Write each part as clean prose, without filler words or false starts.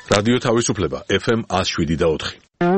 რადიო თავისუფლება FM 107.4.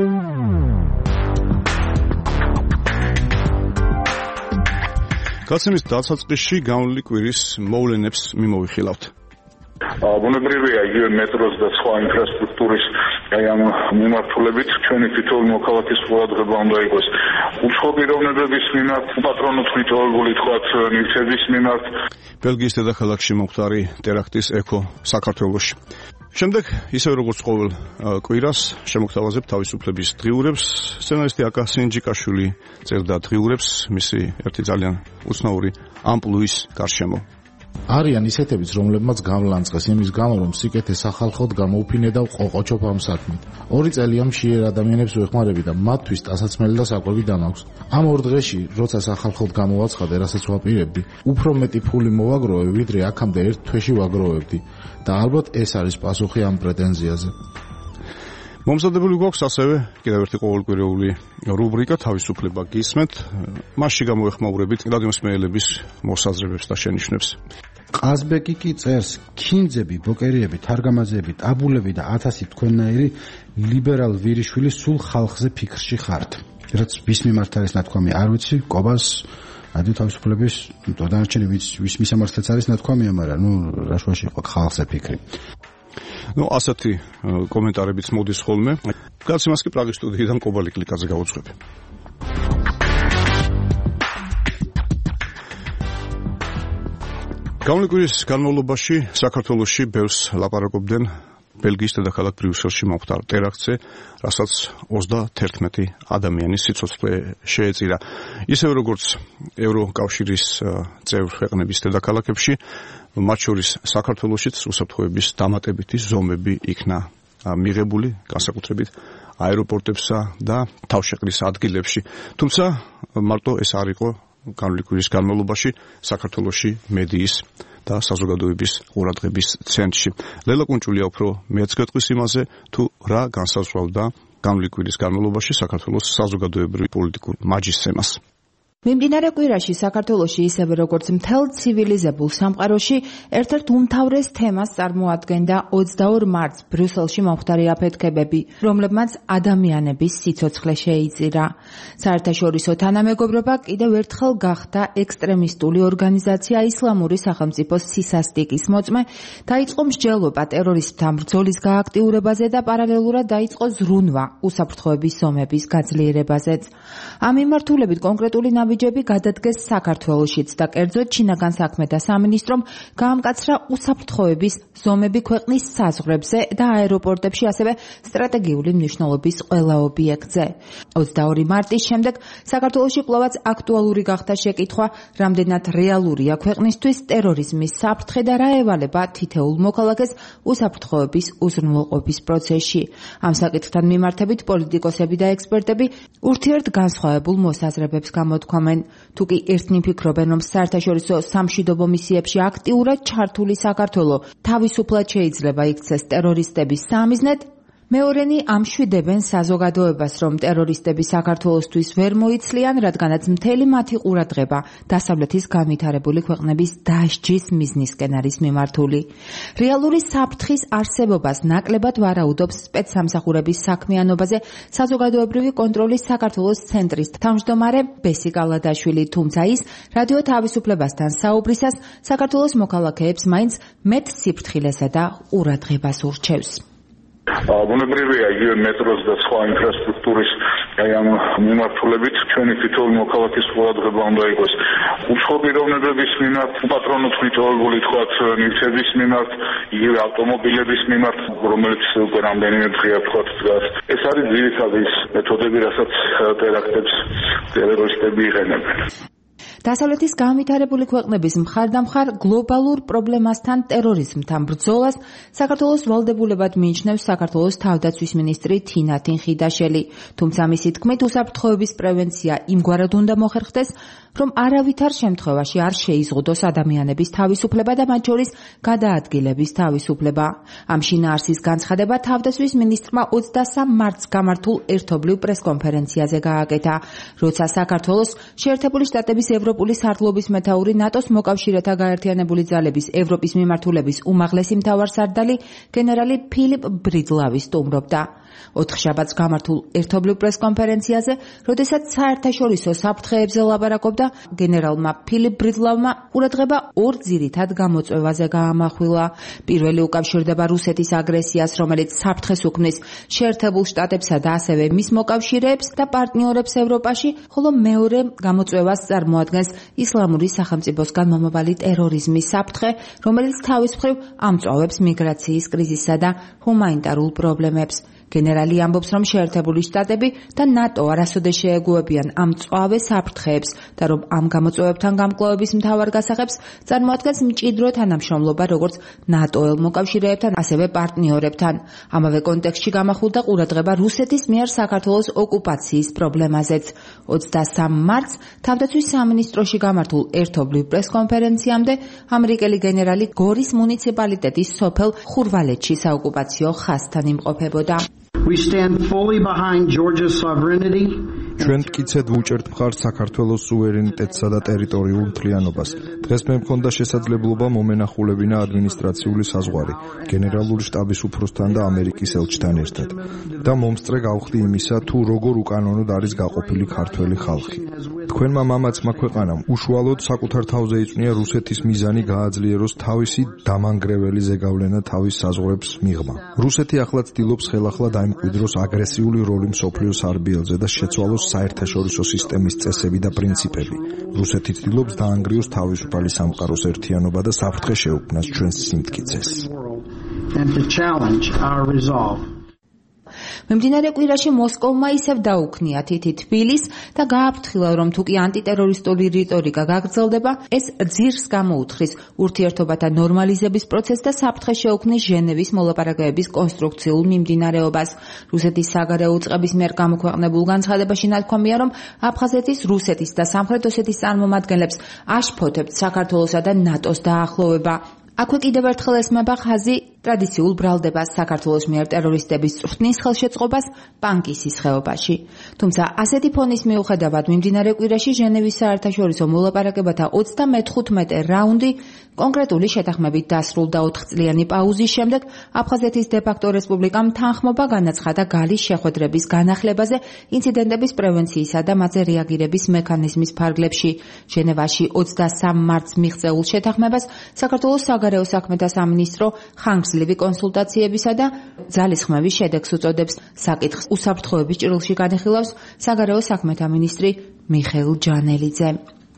გაცემის დასაწყისში განვლილი კვირის მოვლენებს მიმოვიხილავთ. ბუნებრივია იგივე მეტროს და სხვა ინფრასტრუქტურის ამ მიმართულებით ჩვენი თითოეული მოქალაქის ყურადღება უნდა იყოს უცხო პიროვნებების მიმართ, პატრონოთ მიტოვებული თქვათ ნივთების მიმართ. ბელგიის დედაქალაქში მომხდარი ტერაქტის ექო საქართველოში. შემდეგ, ისევ როგორც ყოველ კვირას, შემოგთავაზებ თავისუფლების დღიურებს. სცენარისტი აკა სინჯიკაშვილი წერდა დღიურებს მისი ერთი ძალიან უცნაური ამპლუის გარშემო. არიან ისეთებიც, რომლებმაც გამლანწყეს იმის გამო, რომ სიკეთე სახალხოდ გამოუფინე და ყოყოჩობ ამ საქმით. 2 წელია მშიერ ადამიანებს ვეხმარები და მათთვის ტასაცმელი და საკვები დამაქვს. ამ 2 დღეში, როცა სახალხოდ გამოვაცხადე, რასაც ვაპირებდი, უფრო მეტი ფული მოვაგროვე, ვიდრე აქამდე 1 თვეში ვაგროვებდი და ალბათ ეს არის პასუხი ამ პრეტენზიაზე. მომზადებული გვაქვს ასევე კიდევ ერთი ყოველკვირეული რუბრიკა თავისუფლება გისმენთ. მასში გამოეხმაურებით რადიომსმენელების მოსაზრებებს და შენიშვნებს. ყაზბეკი კი წერს: ქინძები, ბოკერიები, თარგამაძეები, ტაბულები და 1000 თქვენნაირი ლიბერალ ვირიშვილი სულ ხალხზე ფიქრში ხართ. რაც ვის მიმართ არის ნათქვამი, არ ვიცი, კობას რადიო თავისუფლების დანარჩენი ვის მისამართაც არის ნათქვამია, მაგრამ რა შუაში იყო ხალხზე ფიქრი. ასეთი კომენტარებიც მოდის ხოლმე. გაცემას კი პრაღის სტუდიიდან კობალი კლიკაძე გავუძღვებ. განვლილი კვირის განმავლობაში საქართველოში ბევრს ლაპარაკობდნენ ბელგიის დედაქალაქ ბრიუსელში მომხდარ ტერაქტზე, რასაც 31 ადამიანის სიცოცხლე შეეწირა. ისევე როგორც ევროკავშირის წევრ ქვეყნების დედაქალაქებში, მათ შორის საქართველოშიც უსაფრთხოების დამატებითი ზომები იქნა მიღებული, განსაკუთრებით აეროპორტებსა და თავშეყრის ადგილებში. თუმცა მარტო ეს არ იყო განვლილი კვირის განმავლობაში საქართველოში მედიის და საზოგადოების ყურადღების ცენტრში. ლელა კუნჭულია უფრო მეც გეტყვის იმაზე, თუ რა განსაზღვრავდა განვლილი კვირის განმავლობაში საქართველოს საზოგადოებრივ პოლიტიკურ მაჯისცემას. მიმდინარე კვირაში საქართველოში ისევე როგორც მთელ ცივილიზებულ სამყაროში ერთ-ერთ უმთავრეს თემას წარმოადგენდა 22 მარტს ბრიუსელში მომხდარი აფეთქებები, რომლებმაც ადამიანების სიცოცხლე შეიწირა. საერთაშორისო თანამეგობრობა კიდევ ერთხელ გახდა ექსტრემისტული ორგანიზაცია ისლამური სახელმწიფოს სისასტიკის მოწმე, დაიწყო მსჯელობა ტერორისტთან ბრძოლის გააქტიურებაზე და პარალელურად დაიწყო ზრუნვა უსაფრთხოების ზომების გაძლიერებაზეც. ამ მიმართულებით კონკრეტული ნაბიჯები გადადგეს საქართველოშიც და კერძოდ შინაგან საქმეთა სამინისტრომ გაამკაცრა უსაფრთხოების ზომები ქვეყნის საზღვრებზე და აეროპორტებში, ასევე სტრატეგიული მნიშვნელობის ყველა ობიექტზე. 22 მარტის შემდეგ საქართველოში კვლავაც აქტუალური გახდა შეკითხვა, რამდენად რეალურია ქვეყნისთვის ტერორიზმის საფრთხე და რა ევალება თითოეულ მოქალაქეს უსაფრთხოების უზრუნველყოფის პროცესში. ამ საკითხთან მიმართებით პოლიტიკოსები და ექსპერტები ურთიერთგანსხვავებულ მოსაზრებებს გამოთქვამენ. თუ კი ერთნი ფიქრობენ, რომ საერთაშორისო სამშვიდობო მისიებში აქტიურად ჩართული საქართველო თავისუფლად შეიძლება იქცეს ტერორისტების სამიზნედ, მეორენი ამშვიდებენ საზოგადოებას, რომ ტერორისტები საქართველოსთვის ვერ მოიცლიან, რადგანაც მთელი მათი ყურადღება დასავლეთის განვითარებული ქვეყნების დასჯის მიზნისკენ არის მიმართული. რეალური საფრთხის არსებობას ნაკლებად ვარაუდობს სპეცსამსახურების საქმიანობაზე საზოგადოებრივი კონტროლის საქართველოს ცენტრის თავმჯდომარე ბესი გალადაშვილი, თუმცა ის რადიო თავისუფლებასთან საუბრისას საქართველოს მოქალაქეებს მაინც მეტ სიფრთხილესა და ყურადღებას ურჩევს. ბუნებრივია იგივე მეტროს და სხვა ინფრასტრუქტურის ამ მიმართულებით ჩვენი თითოეული მოქალაქის ყურადღება უნდა იყოს უცხო პიროვნებების მიმართ, პატრონოთ მიტოვებული თქვათ ნივთების მიმართ, იგივე ავტომობილების მიმართ, რომელიც უკვე რამდენიმე დღეა თქვათ დგას. ეს არის ძირითადი მეთოდები, რასაც ტერაქტებს ტერორისტები იყენებენ. დასავლეთის განვითარებული ქვეყნების მხარდამხარ გლობალურ პრობლემასთან ტერორიზმთან ბრძოლას საქართველოს ვალდებულებად მიიჩნევს საქართველოს თავდაცვის მინისტრი თინათინ ხიდაშელი. თუმცა მისი თქმით, უსაფრთხოების პრევენცია იმგვარად უნდა მოხერხდეს, რომ არავითარ შემთხვევაში არ შეიზღუდოს ადამიანების თავისუფლება და მათ შორის გადაადგილების თავისუფლება. ამ შინაარსის განცხადება თავდაცვის მინისტრმა 23 მარტს გამართულ ერთობლივ პრესკონფერენციაზე გააკეთა, როცა საქართველოს შეერთებული შტატების ევროპული სარდლობის მეთაური ნატოს მოკავშირეთა გაერთიანებული ძალების ევროპის მიმართულების უმაღლესი მთავარსარდალი გენერალი ფილიპ ბრიდლავი სტუმრობდა. 4 შაბათს გამართულ ერთობლივ პრესკონფერენციაზე, როდესაც საერთაშორისო საფრთხეებზე ლაპარაკობდა, გენერალმა ფილიპ ბრიდლავმა ყურადღება 2 ძირითად გამოწვევაზე გაამახვილა. პირველი უკავშირდება რუსეთის აგრესიას, რომელიც საფრთხეს უქმნის შეერთებულ შტატებსა და ასევე მის მოკავშირეებს და პარტნიორებს ევროპაში, ხოლო მეორე გამოწვევას წარმოადგენს ისლამური სახელმწიფოსგან მომავალი ტერორიზმის საფრთხე, რომელიც თავის მხრივ ამწვავებს მიგრაციის კრიზისსა და ჰუმანიტარულ პრობლემებს. გენერალი ამბობს, რომ შეერთებული შტატები და ნატო არასოდეს შეეგუებიან ამ მწვავე საფრთხეებს და რომ ამ გამოწვევებთან გამკლავების მთავარ გასაღებს წარმოადგენს მჭიდრო თანამშრომლობა როგორც ნატოელ მოკავშირეებთან, ასევე პარტნიორებთან. ამავე კონტექსტში გამახვილდა ყურადღება რუსეთის მიერ საქართველოს ოკუპაციის პრობლემაზეც. 23 მარტს თავდაცვის სამინისტროში გამართულ ერთობლივ პრესკონფერენციამდე ამერიკელი გენერალი გორის მუნიციპალიტეტის სოფელ ხურვალეთში საოკუპაციო ხაზთან იმყოფებოდა. We stand fully behind Georgia's sovereignty. ჩვენ მტკიცედ ვუჭერთ მხარს საქართველოს სუვერენიტეტსა და ტერიტორიულ მთლიანობას. დღეს მე მქონდა შესაძლებლობა მომენახულებინა ადმინისტრაციული საზღვარი გენერალური შტაბის უფროსთან და ამერიკის ელჩთან ერთად და მომსწრე გავხდი იმისა, თუ როგორ უკანონოდ არის გაყოფილი ქართველი ხალხი. თქვენმა მამაცმა ქვეყანამ უშუალოდ საკუთარ თავზე იწვნია რუსეთის მიზანი გააძლიეროს თავისი დამანგრეველი ზეგავლენა თავის საზღვრებს მიღმა. რუსეთი ახლა ცდილობს ხელახლა დაიმკვიდროს აგრესიული როლი მსოფლიოს არბიელზე და შეცვალოს საერთაშორისო სისტემის წესები და პრინციპები. რუსეთი ცდილობს დაანგრიოს თავისუფალი სამყაროს ერთიანობა და საფრთხე შეუქმნას ჩვენს სიმტკიცეს. მიმდინარე კვირაში მოსკოვმა ისევ დაუქნია თითი თბილისს და გააფრთხილა, რომ თუკი ანტიტერორისტული რიტორიკა გაგრძელდება, ეს ძირს გამოუთხრის ურთიერთობათა ნორმალიზების პროცესს და საფრთხე შეუქმნის ჟენევის მოლაპარაკებების კონსტრუქციულ მიმდინარეობას. რუსეთის საგარეო უწყების მიერ გამოქვეყნებულ განცხადებაში ნათქვამია, რომ აფხაზეთის, რუსეთის და სამხრეთ ოსეთის წარმომადგენლებს აშფოთებთ საქართველოსა და ნატოს დაახლოვება. აქვე კიდევ ერთხელ ესმება ხაზი ტრადიციულ ბრალდებას საქართველოს მიერ ტერორისტების წვრთნის ხელშეწყობას პანკისის ხეობაში. თუმცა ასეთი ფონის მიუხედავად მიმდინარე კვირაში ჟენევის საერთაშორისო მოლაპარაკებათა 35 რაუნდი კონკრეტული შეთანხმებით დასრულდა 4 წლიანი პაუზის შემდეგ აფხაზეთის დე-ფაქტო რესპუბლიკამ თანხმობა განაცხადა გალის შეხვედრების განახლებაზე ინციდენტების პრევენციისა და მათზე რეაგირების მექანიზმის ფარგლებში. ჟენევაში 23 მარტს მიღწეულ შეთანხმებას საქართველოს საგარეო საქმეთა სამინისტრო ხანგრძლივი კონსულტაციებისა და ძალისხმევის შედეგს უწოდებს. საკითხს უსაფრთხოების ჭრილში განიხილავს საგარეო საქმეთა მინისტრი მიხეილ ჯანელიძე.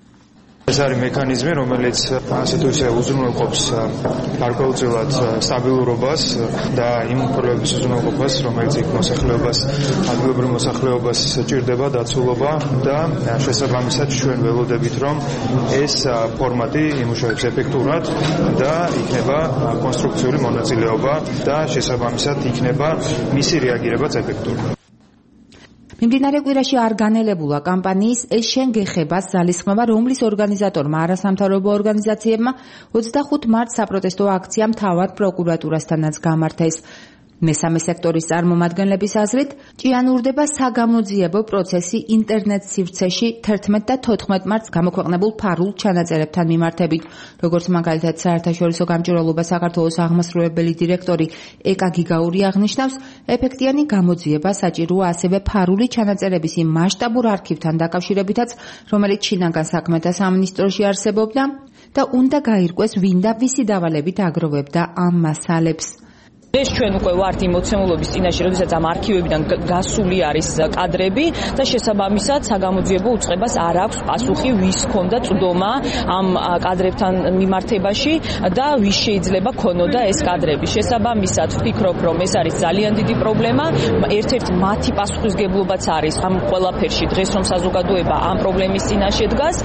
ეს არის მექანიზმი, რომელიც ასე თუ ისე უზრუნველყოფს გარკვეულწილად სტაბილურობას და იმ პრობლემების უზრუნველყოფას, რომელიც იქ მოსახლეობას, ადგილობრივ მოსახლეობას ჭირდება დაცულობა და შესაბამისად ჩვენ ველოდებით, რომ ეს ფორმატი იმუშავებს ეფექტურად და იქნება კონსტრუქციული მონაწილეობა და შესაბამისად იქნება მისი რეაგირებაც ეფექტური. მიმდინარე კვირაში არ განელებულა კამპანიის ეს შენ გეხებას ძალისხმევა, რომლის ორგანიზატორმა არასამთავრობო ორგანიზაციებმა 25 მარტს საპროტესტო აქცია მთავარ პროკურატურასთანაც გამართეს. მესამე სექტორის წარმომადგენლების აზრით, ჭიანურდება საგამოძიებო პროცესი ინტერნეტ სივრცეში 11 და 14 მარტს გამოქვეყნებულ ფარულ ჩანაწერებთან მიმართებით. როგორც მაგალითად საერთაშორისო გამჭვირვალობა საქართველოს აღმასრულებელი დირექტორი ეკა გიგაური აღნიშნავს, ეფექტიანი გამოძიება საჭიროა ასევე ფარული ჩანაწერების იმ მასშტაბურ არქივთან დაკავშირებითაც, რომელიც შინაგან საქმეთა სამინისტროში არსებობდა და უნდა გაირკვეს ვინ და ვისი დავალებით აგროვებდა ამ მასალებს. ეს ჩვენ უკვე ვართ იმ მოცემულობის წინაშე, როდესაც ამ არქივებიდან გასული არის კადრები და შესაბამისად საგამოძიებო უწყებას არ აქვს პასუხი, ვის ჰქონდა წვდომა ამ კადრებთან მიმართებაში და ვის შეიძლება ქონოდა ეს კადრები. შესაბამისად ვფიქრობ, რომ ეს არის ძალიან დიდი პრობლემა. ერთ-ერთი მათი პასუხისგებლობაც არის ამ ყველაფერში დღეს, რომ საზოგადოება ამ პრობლემის წინაშე დგას.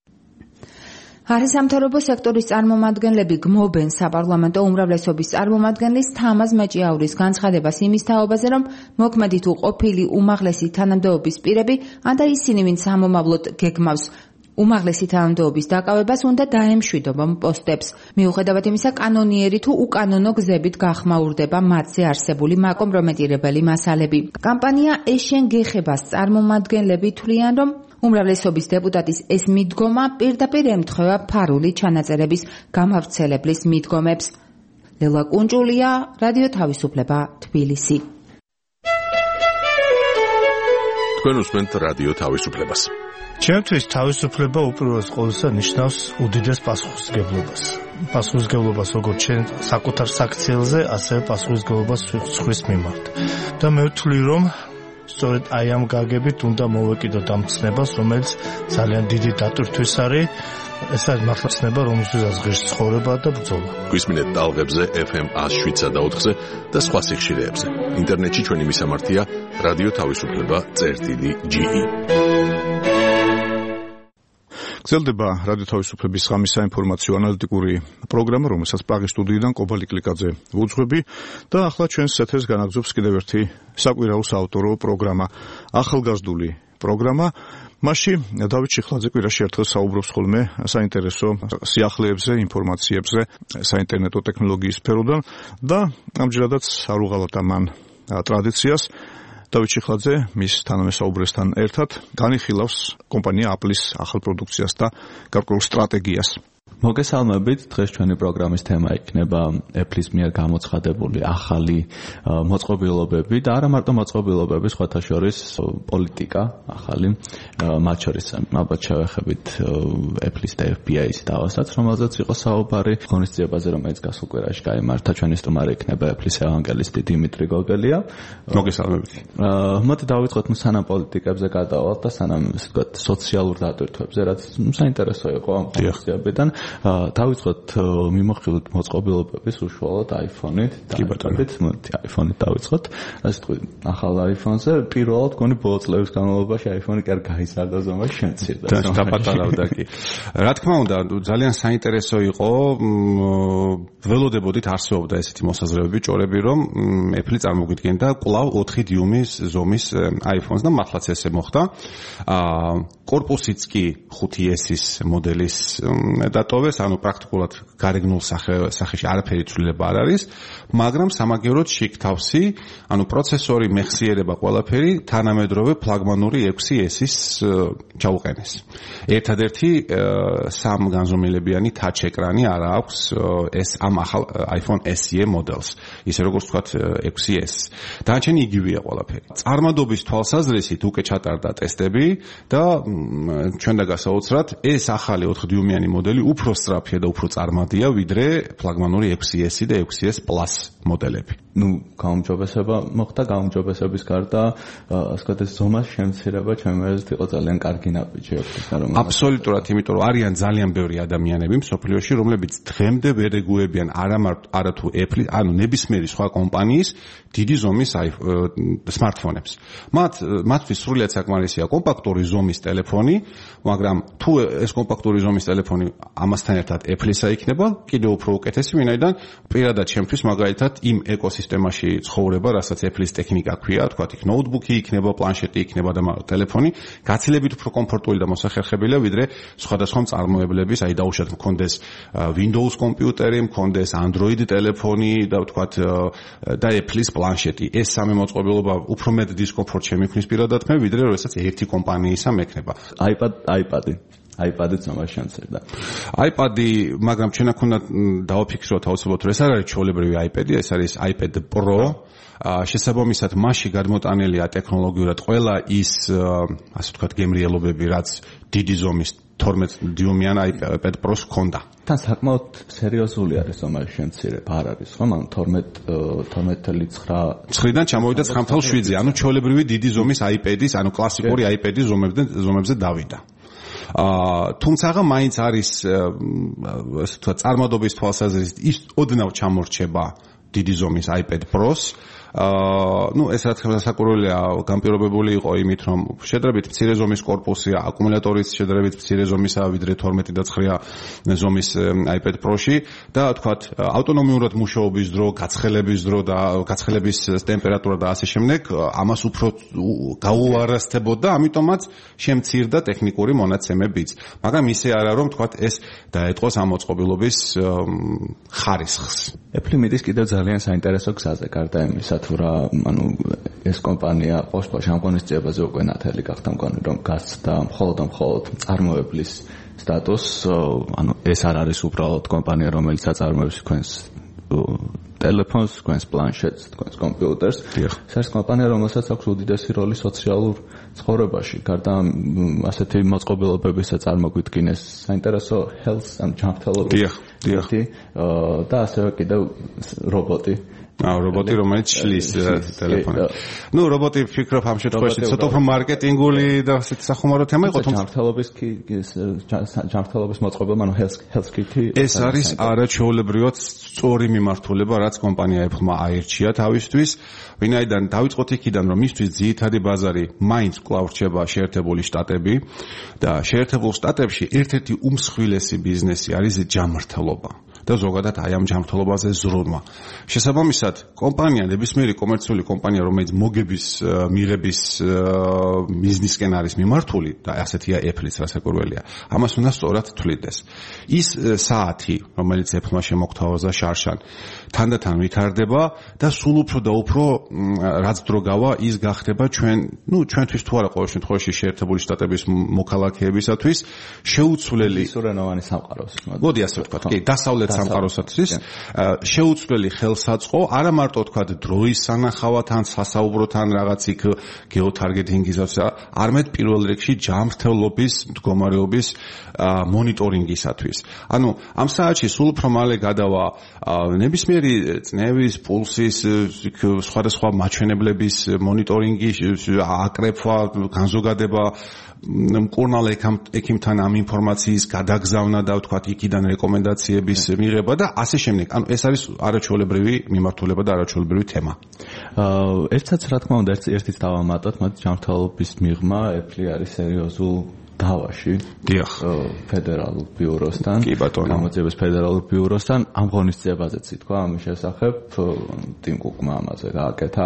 არასამთავრობო სექტორის წარმომადგენლები გმობენ საპარლამენტო უმრავლესობის წარმომადგენლის თამაზ მეჭიაურის განცხადებას იმის თაობაზე, რომ მოქმედი თუ ყოფილი უმაღლესი თანამდებობის პირები, ანდა ისინი, ვინც სამომავლოდ გეგმავს უმაღლესი თანამდებობის დაკავებას, უნდა დაემშვიდობონ პოსტებს. მიუხედავად იმისა, კანონიერი თუ უკანონო გზებით გახმაურდება მათზე არსებული მაკომპრომეტირებელი მასალები. კამპანია ეს შენ გეხებას წარმომადგენლები თვლიან, რომ უმრავლესობის დეპუტატის ეს მიდგომა პირდაპირ ემთხვევა ფარული ჩანაწერების გამავრცელებლის მიდგომებს. ლელა კუნჭულია, რადიო თავისუფლება, თბილისი. თქვენ უსმენთ რადიო თავისუფლებას. ჩემთვის თავისუფლება უპირველეს ყოვლისა ნიშნავს უდიდეს პასუხისმგებლობას. პასუხისმგებლობას როგორც ჩვენ საკუთარ საქციელზე, ასევე პასუხისმგებლობას სხვის მიმართ. და მე ვთვლი, რომ სწორედ აი ამ გაგებით უნდა მოვეკიდოთ ამ ცნებას, რომელიც ძალიან დიდი დატვირთვის არის. ეს არის მართლა ცნება, რომელსაც ღირს ცხოვრება და ბრძოლა. გვისმინეთ ტალღებზე FM 107.4-ზე და სხვა სიხშირეებზე. ინტერნეტში ჩვენი მისამართია რადიო თავისუფლება.ge. გრძელდება რადიო თავისუფლების ღამის საინფორმაციო ანალიტიკური პროგრამა, რომელსაც პრაღის სტუდიიდან კობალი კლიკაძე ვუძღვები და ახლა ჩვენს ეთერს განაგზობს კიდევ ერთი საკვირაო საავტორო პროგრამა, ახალგაზრდული პროგრამა. მასში დავით ჩიხლაძე კვირაში ერთხელ საუბრობს ხოლმე საინტერესო სიახლეებზე, ინფორმაციებზე, საინტერნეტო ტექნოლოგიის სფეროდან და ამჯერადაც არ უღალატ ამან ტრადიციას. დავით ჩიხლაძე მის თანამესაუბრესთან ერთად განიხილავს კომპანია Apple-ის ახალ პროდუქციას და გარკვეულ სტრატეგიას. მოგესალმებით, დღეს ჩვენი პროგრამის თემა იქნება Apple-ის მიერ გამოცხადებული ახალი მოწყობილობები და არა მარტო მოწყობილობები, სხვათა შორის პოლიტიკა ახალი, მათ შორის ალბათ შევეხებით Apple-ის და FBI-ის დავასაც, რომელზეც იყო საუბარი ღონისძიებაზე, რომელიც გასულ კვირაში გაიმართა. ჩვენი სტუმარი იქნება Apple-ის ევანგელისტი დიმიტრი გოგელია. მოგესალმებით. მოდი დავიწყოთ სანამ პოლიტიკებზე გადავალთ და სანამ ისე ვთქვათ სოციალურ დატვირთვებზე, რაც საინტერესო იყო ამ ღონისძიებიდან. დავიწყოთ მიმოხილოთ მოწყობილობების უშუალოდ iPhone-ით და iPhone-ით დავიწყოთ. ასე თქვი, ახალ iPhone-ზე პირველად გონი ბოლო წლების განმავლობაში iPhone-ი კარ გაიზარდა ზომაში შემცირდა. დაპატარავდა კი. რა თქმა უნდა, ძალიან საინტერესო იყო, ველოდებოდით არსებობდა ესეთი მოსაზრებები, ჭორები, რომ Apple წარმოგვიდგენდა კვლავ 4 დიუმის ზომის iPhone-ს და მართლაც ესე მოხდა. კორპუსიც კი 5S-ის მოდელის დატოვეს, ანუ პრაქტიკულად გარეგნულ სახეში არაფერი ცვლილება არ არის, მაგრამ სამაგიეროდ შიგ თავსი, ანუ პროცესორი, მეხსიერება, ყველაფერი თანამედროვე ფლაგმანური 6S-ის ჩაუყენეს. ერთადერთი სამ განზომილებიანი touch ეკრანი არ აქვს ეს ამ ახალ iPhone SE მოდელს, ისე როგორც ვთქვათ 6S. დანარჩენი იგივეა ყველაფერი. წარმადობის თვალსაზრისით უკვე ჩატარდა ტესტები და ჩვენ და გასაოცრად ეს ახალი 4 დიუმიანი მოდელი უფრო სწრაფია და უფრო წარმადია ვიდრე ფლაგმანური 6S და 6S Plus მოდელები. გაუმჯობესება მოხდა, გაუმჯობესების გარდა ასეთ ზომას შემცირება ჩემი აზრით იყო ძალიან კარგი ნაბიჯი Apple-ს. აბსოლუტურად, იმიტომ რომ არიან ძალიან ბევრი ადამიანები მსოფლიოში, რომლებიც დღემდე ვერ ეგუებიან არა თუ Apple, ანუ ნებისმიერი სხვა კომპანიის დიდი ზომის smartphones. მათთვის სრულიად საკმარისია კომპაქტური ზომის ტელეფონი, მაგრამ თუ ეს კომპაქტური ზომის ტელეფონი ამასთან ერთად Apple-ისა იქნება, კიდევ უფრო უკეთესი, ვინაიდან პირადად ჩემთვის მაგალითად იმ ეკოსისტემაში ცხოვრება, რასაც Apple-ის ტექნიკა ქვია, თქვა იქ ნოუთბუქი იქნება, პლანშეტი იქნება და ტელეფონი, გაცილებით უფრო კომფორტული და მოსახერხებელია, ვიდრე სხვადასხვა მწარმოებლების, აი დაუშვათ მქონდეს Windows კომპიუტერი, მქონდეს Android ტელეფონი და თქვა და Apple-ის პლანშეტი. ეს სამი მოწყობილობა უფრო მეტ დისკომფორტ შემიქმნის პირადად მე, ვიდრე როდესაც ერთი კომპანიისა მექნება. iPad-იც ამას შემცირდა. iPad-ი, მაგრამ ჩვენ აქ უნდა დავაფიქროთ აუცილებლად, რომ ეს არ არის ჩვეულებრივი iPad-ი, ეს არის iPad Pro. შესაბამისად, მასში გადმოტანილია ტექნოლოგიურად ყველა ის, ასე ვთქვათ, გემრიელობები, რაც დიდი ზომის 12 დიუმიან iPad Pro-ს ჰქონდა. თან საკმაოდ სერიოზული არის ამაში შემცირება, არ არის ხომ? ანუ 12.9-დან ჩამოვიდა 9.7-ზე, ანუ ჩვეულებრივი დიდი ზომის iPad-ის, ანუ კლასიკური iPad-ის ზომებზე დავიდა. თუმცა მაინც არის ასე ვთქვათ წარმადობის თვალსაზრისით ის ოდნავ ჩამორჩება დიდი ზომის iPad Pro-ს. ეს რა თქმა უნდა საკურველია განპირობებული იყო იმით, რომ შედარებით მცირე ზომის კორპუსია, აკუმულატორიც შედარებით მცირე ზომისაა ვიდრე 12.9 ზომის iPad Pro-ში და თქვათ ავტონომიურად მუშაობის დრო, გაცხელების დრო და გაცხელების ტემპერატურა და ასე შემდეგ ამას უფრო გაუარესდებოდა, ამიტომაც შემცირდა ტექნიკური მონაცემებიც. მაგრამ ისე არა რომ თქვათ ეს დაეთყოს ამ მოწყობილობის ხარისხს. Apple მიდის კიდევ ძალიან საინტერესო გზაზე, გარდა იმისა, თუ რა, ანუ ეს კომპანია ყოველთვის ამ ღონისძიებაზე უკვე ნათელი გახდა მგონი, რომ გასცდა მხოლოდ წარმოებლის სტატუსს, ანუ ეს არ არის უბრალოდ კომპანია, რომელიც აწარმოებს თქვენს ტელეფონს, თქვენს პლანშეტს, თქვენს კომპიუტერს. ეს არის კომპანია, რომელსაც აქვს უდიდესი როლი სოციალურ ცხოვრებაში. გარდა ასეთი მოწყობილობებისა წარმოგვიდგინეს საინტერესო health and ჯანმრთელობის და ასევე კიდევ რობოტი. რობოტი, რომელიც შლის ტელეფონს. ნუ რობოტი ვფიქრობ ამ შემთხვევაში ცოტა უფრო მარკეტინგული და ასეთი სახუმარო თემა იყო, თუმცა ჯანმრთელობის მოწყობილობა, ანუ health kit-ი. ეს არის არაჩვეულებრივად სწორი მიმართულება, რაც კომპანია Apple-მა აირჩია თავისთვის, ვინაიდან დავიწყოთ იქიდან, რომ მისთვის ძირითადი ბაზარი მაინც კვლავ რჩება შეერთებული შტატები და შეერთებულ შტატებში ერთ-ერთი უმსხვილესი ბიზნესი არის ჯანმრთელობა. და ზოგადად აი ამ ჯანმრთელობაზე ზრუნვა. შესაბამისად, კომპანია, ნებისმიერი კომერციული კომპანია, რომელიც მოგების მიღების ბიზნესკენ არის მიმართული და ასეთია Apple-იც რასაკვირველია, ამას უნდა სწორად თვლიდეს. ის საათი, რომელიც Apple-მა შემოგთავაზა შარშან, თანდათან ვითარდება და სულ უფრო და უფრო რაც დრო გავა, ის გახდება ჩვენთვის თუ არა ყოველ შემთხვევაში შეერთებული შტატების მოქალაქეებისათვის შეუცვლელი სურენოვანი სამყაროს. მოდი ასე ვთქვათ, კი, დასავლეთ სამყაროსათვის შეუცვლელი ხელსაწყო, არა მარტო ვთქვათ დროის სანახავად ან სასაუბროთ ან რაღაც იქ გეოთარგეტინგის, არამედ პირველ რიგში ჯანმრთელობის მდგომარეობის მონიტორინგისათვის. ანუ ამ საათში სულ უფრო მალე გადავა ნებისმიერი წნევის, პულსის, სხვადასხვა მაჩვენებლების მონიტორინგი, აკრეფვა, განზოგადება, მკურნალ ექიმთან ამ ინფორმაციის გადაგზავნა და ვთქვათ იქიდან რეკომენდაციების მიღება და ასე შემდეგ. ანუ ეს არის არაჩვეულებრივი მიმართულება და არაჩვეულებრივი თემა. ერთსაც რა თქმა უნდა ერთიც დავამატოთ, მათ ჯანმრთელობის მიღმა Apple არის სერიოზულ დავაში. დიახ. ფედერალურ ბიუროსთან. კი ბატონო. გამოძიების ფედერალურ ბიუროსთან ამ ღონისძიებაზეც ითქვა ამის შესახებ ტიმ კუკმა ამაზე გააკეთა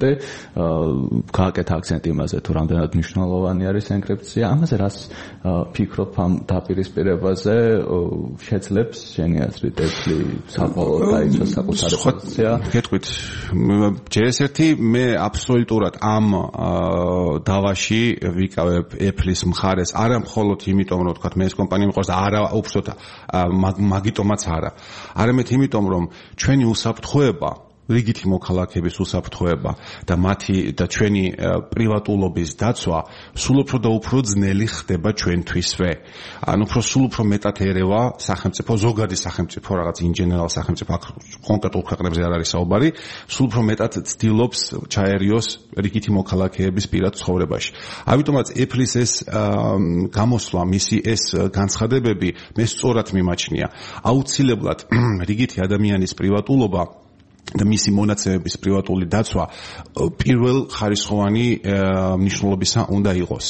აქცენტი იმაზე თუ რამდენად მნიშვნელოვანი არის ენკრიფცია. ამაზე რას ფიქრობ ამ დაპირისპირებაზე შეძლებს შენი აზრით Apple საბოლოოდ დაიცვა საკუთარი პოზიცია? გეტყვით, ჯერ-ერთი მე აბსოლუტურად ამ დავაში ვიკავებ Apple-ის მხარეს. არა მხოლოდ იმიტომ, რომ ვთქვათ, მე ეს კომპანია მიყვარს და არა უბრალოდ მაგიტომაც არა. არამედ იმიტომ, რომ ჩვენი უსაფრთხოება, რიგითი მოქალაქეების უსაფრთხოება და მათი და ჩვენი პრივატულობის დაცვა სულ უფრო და უფრო ძნელი ხდება ჩვენთვისვე. ანუ სულ უფრო მეტად ერევა სახელმწიფო, ზოგადი სახელმწიფო, რაღაც ინჟენერალ სახელმწიფო, კონკრეტულ ქვეყნებზე არ არის საუბარი, სულ უფრო მეტად ცდილობს ჩაერიოს რიგითი მოქალაქეების პირად ცხოვრებაში. ამიტომაც Apple-ის ეს გამოსვლა, მისი ეს განცხადებები მე სწორად მიმაჩნია. აუცილებლად რიგითი ადამიანის პრივატულობა და მისი მონაცემების პრივატული დაცვა პირველ ხარისხოვანი მნიშვნელობისა უნდა იყოს.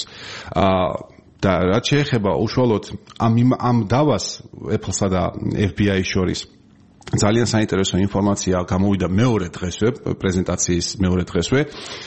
და რაც შეეხება უშუალოდ ამ დავას Apple-სა და FBI-ის შორის ძალიან საინტერესო ინფორმაცია გამოვიდა მეორე დღესვე, პრეზენტაციის მეორე დღესვე.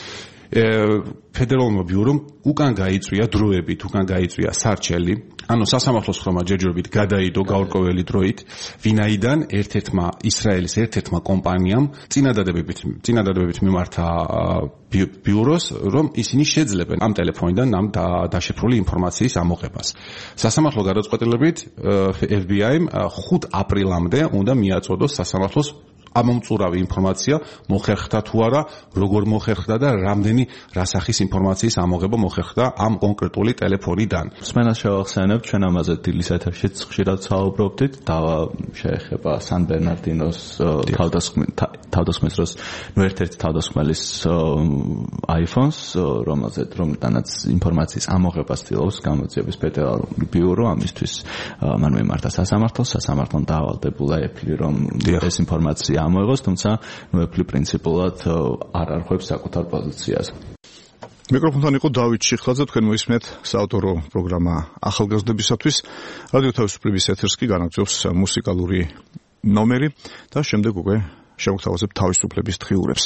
ფედერალურმა ბიურომ უკან გაიწვია დროებით, უკან გაიწვია სარჩელი, ანუ სასამართლოს ხმა ჯერჯერობით გადაიდო გაურკვეველი დროით, ვინაიდან ისრაელის ერთ-ერთმა კომპანიამ წინადადებებით მიმართა ბიუროს, რომ ისინი შეძლებენ ამ ტელეფონიდან ამ დაშიფრული ინფორმაციის ამოღებას. სასამართლო გადაწყვეტილებით FBI-მ 5 აპრილამდე უნდა მიაწოდოს სასამართლოს ამომწურავი ინფორმაცია მოხერხდა თუ არა, როგორ მოხერხდა და რამდენი რასახის ინფორმაციის ამოღება მოხერხდა ამ კონკრეტული ტელეფონიდან. მსმენელს შევახსენებ, ჩვენ ამაზე დილის ეთერშიც ხშირად საუბრობდით, დავა შეეხება სან ბერნარდინოს თავდასხმის დროს, ერთ-ერთი თავდასხმელის iPhone-ს, რომელთანაც ინფორმაციის ამოღებას ცდილობს გამოძიების ფედერალური ბიურო, ამისთვის მან მიმართა სასამართლომ დაავალდებულა Apple, რომ ეს ინფორმაცია ამოიღოს, თუმცა Apple პრინციპულად არ არღვევს საკუთარ პოზიციას. მიკროფონთან იყო დავით შიხლაძე, თქვენ მოისმენთ საავტორო პროგრამა ახალგაზრდებისათვის. რადიო თავისუფლების ეთერს კი განაგრძობს მუსიკალური ნომერი და შემდეგ უკვე შევგთავაზებთ თავისუფლების დღიურებს.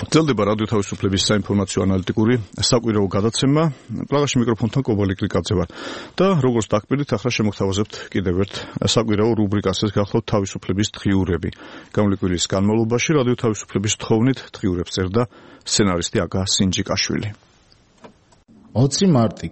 ძლდება რადიო თავისუფლების საინფორმაციო ანალიტიკური საკვირაო გადაცემა. პრაღაში მიკროფონთან კობალი კრიკაძე ვარ. და როგორც დაგკვირდით, ახლა შემოგთავაზებთ კიდევ ერთ საკვირაო რუბრიკას, ეს გახლავთ თავისუფლების დღიურები. გამული კვირის განმავლობაში რადიო თავისუფლების თხოვნით დღიურებს წერდა სცენარისტი აკა სინჯიკაშვილი. 20 მარტი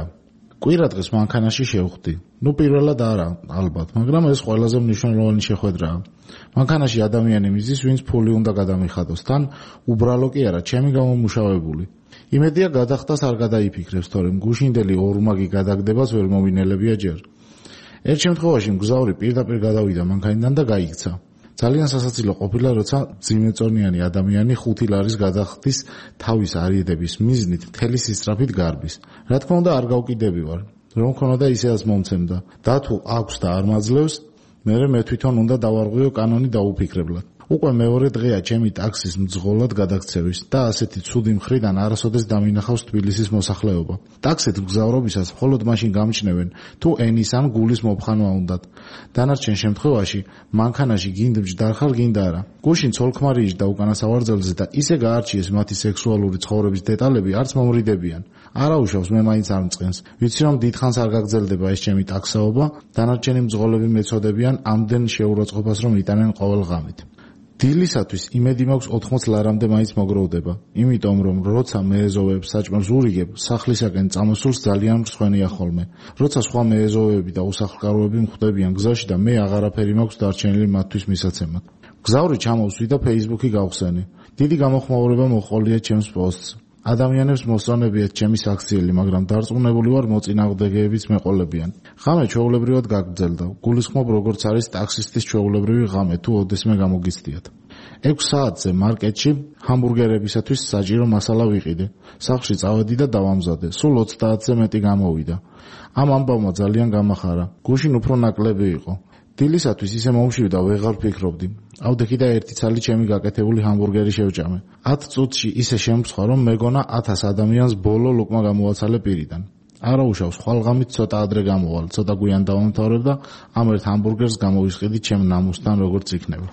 კვირა დღეს მანქანაში შევხვდი. პირველად არა, ალბათ, მაგრამ ეს ყველაზე მნიშვნელოვანი შეხვედრაა. მანქანაში ადამიანი მიზის, ვინც ფული უნდა გადამიხადოს, თან უბრალო კი არა, ჩემი გამომუშავებული. იმედია გადახდას არ გადაიფიქრებს, თორემ გუშინდელი ორმაგი გადაგდებას ვერ მომინელებია ჯერ. ერთ შემთხვევაში მგზავრი პირდაპირ გადავიდა მანქანიდან და გაიქცა. ძალიან სასაცილო ყოფილა, როცა ძიმეწონიანი ადამიანი 5 ლარის გადახდის თავის არიდების მიზნით მთელი სისწრაფით გარბის. რა თქმა უნდა არ გავკიდები ვარ, რომ ქონოდა ისედაც მომცემდა. და თუ აქვს და არ მაძლევს, მე თვითონ უნდა დავარღვიო კანონი დაუფიქრებლად. უკვე მეორე დღეა ჩემი ტაქსის მძღოლად გადაქცევის და ასეთი ცუდი მხრიდან არასოდეს დამინახავს თბილისის მოსახლეობა. ტაქსით მგზავრობისას მხოლოდ მაშინ გამჩნევენ, თუ ენის ან გულის მოფხანვა უნდათ. დანარჩენ შემთხვევაში მანქანაში გინდ მჯდარხარ გინდა არა. გუშინ ცოლ-ქმარი იჯდა უკანა სავარძელზე და ისე გაარჩიეს მათი სექსუალური ცხოვრების დეტალები, არც მომრიდებიან. არაუშავს მე მაინც არ მწყენს. ვიცი რომ დიდხანს არ გაგრძელდება ეს ჩემი ტაქსაობა, დანარჩენი მძღოლები მეწოდებიან ამდენ შეურაცხყოფას რომ იტანენ ყოველ ღამით. დილისათვის იმედი მაქვს 80 ლარამდე მაინც მოგროვდება, იმიტომ რომ როცა მეეზოვეებს საჭმელს ურიგებ, სახლისაკენ წამოსულს ძალიან მრცხვენია ხოლმე. როცა სხვა მეეზოვეები და უსახლკაროები მხვდებიან გზაში და მე აღარაფერი მაქვს დარჩენილი მათთვის მისაცემად. გზავრი ჩამოვსვი და Facebook-ი გავხსენი. დიდი გამოხმაურება მოყოლია ჩემს პოსტს. ადამიანებს მოსწონებიათ ჩემი საქციელი, მაგრამ დარწმუნებული ვარ მოწინააღმდეგეებიც მეყოლებიან. ღამე ჩვეულებრივად გაგრძელდა. გულისხმობ როგორც არის ტაქსისტის ჩვეულებრივი ღამე, თუ ოდესმე გამოგიცდიათ. 6 საათზე მარკეტში ჰამბურგერებისათვის საჭირო მასალა ვიყიდე. სახლში წავედი და დავამზადე. სულ 30-ზე მეტი გამოვიდა. ამ ამბავმა ძალიან გამახარა. გუშინ უფრო ნაკლები იყო. დილისათვის ისე მომშვი და ვეღარ ფიქრობდი. ავდექი და ერთი ცალი ჩემი გაკეთებული ჰამბურგერი შევჭამე. 10 წუთში ისე შემცხვა, რომ მეგონა 1000 ადამიანს ბოლო ლუკმა გამოაცალე პირიდან. არაუშავს, ხვალღამით ცოტა ადრე გამოვალ, ცოტა გვიან დავამთავრებ და ამ ერთ ჰამბურგერს გამოვისყიდი ჩემ ნამუსთან როგორც იქნება.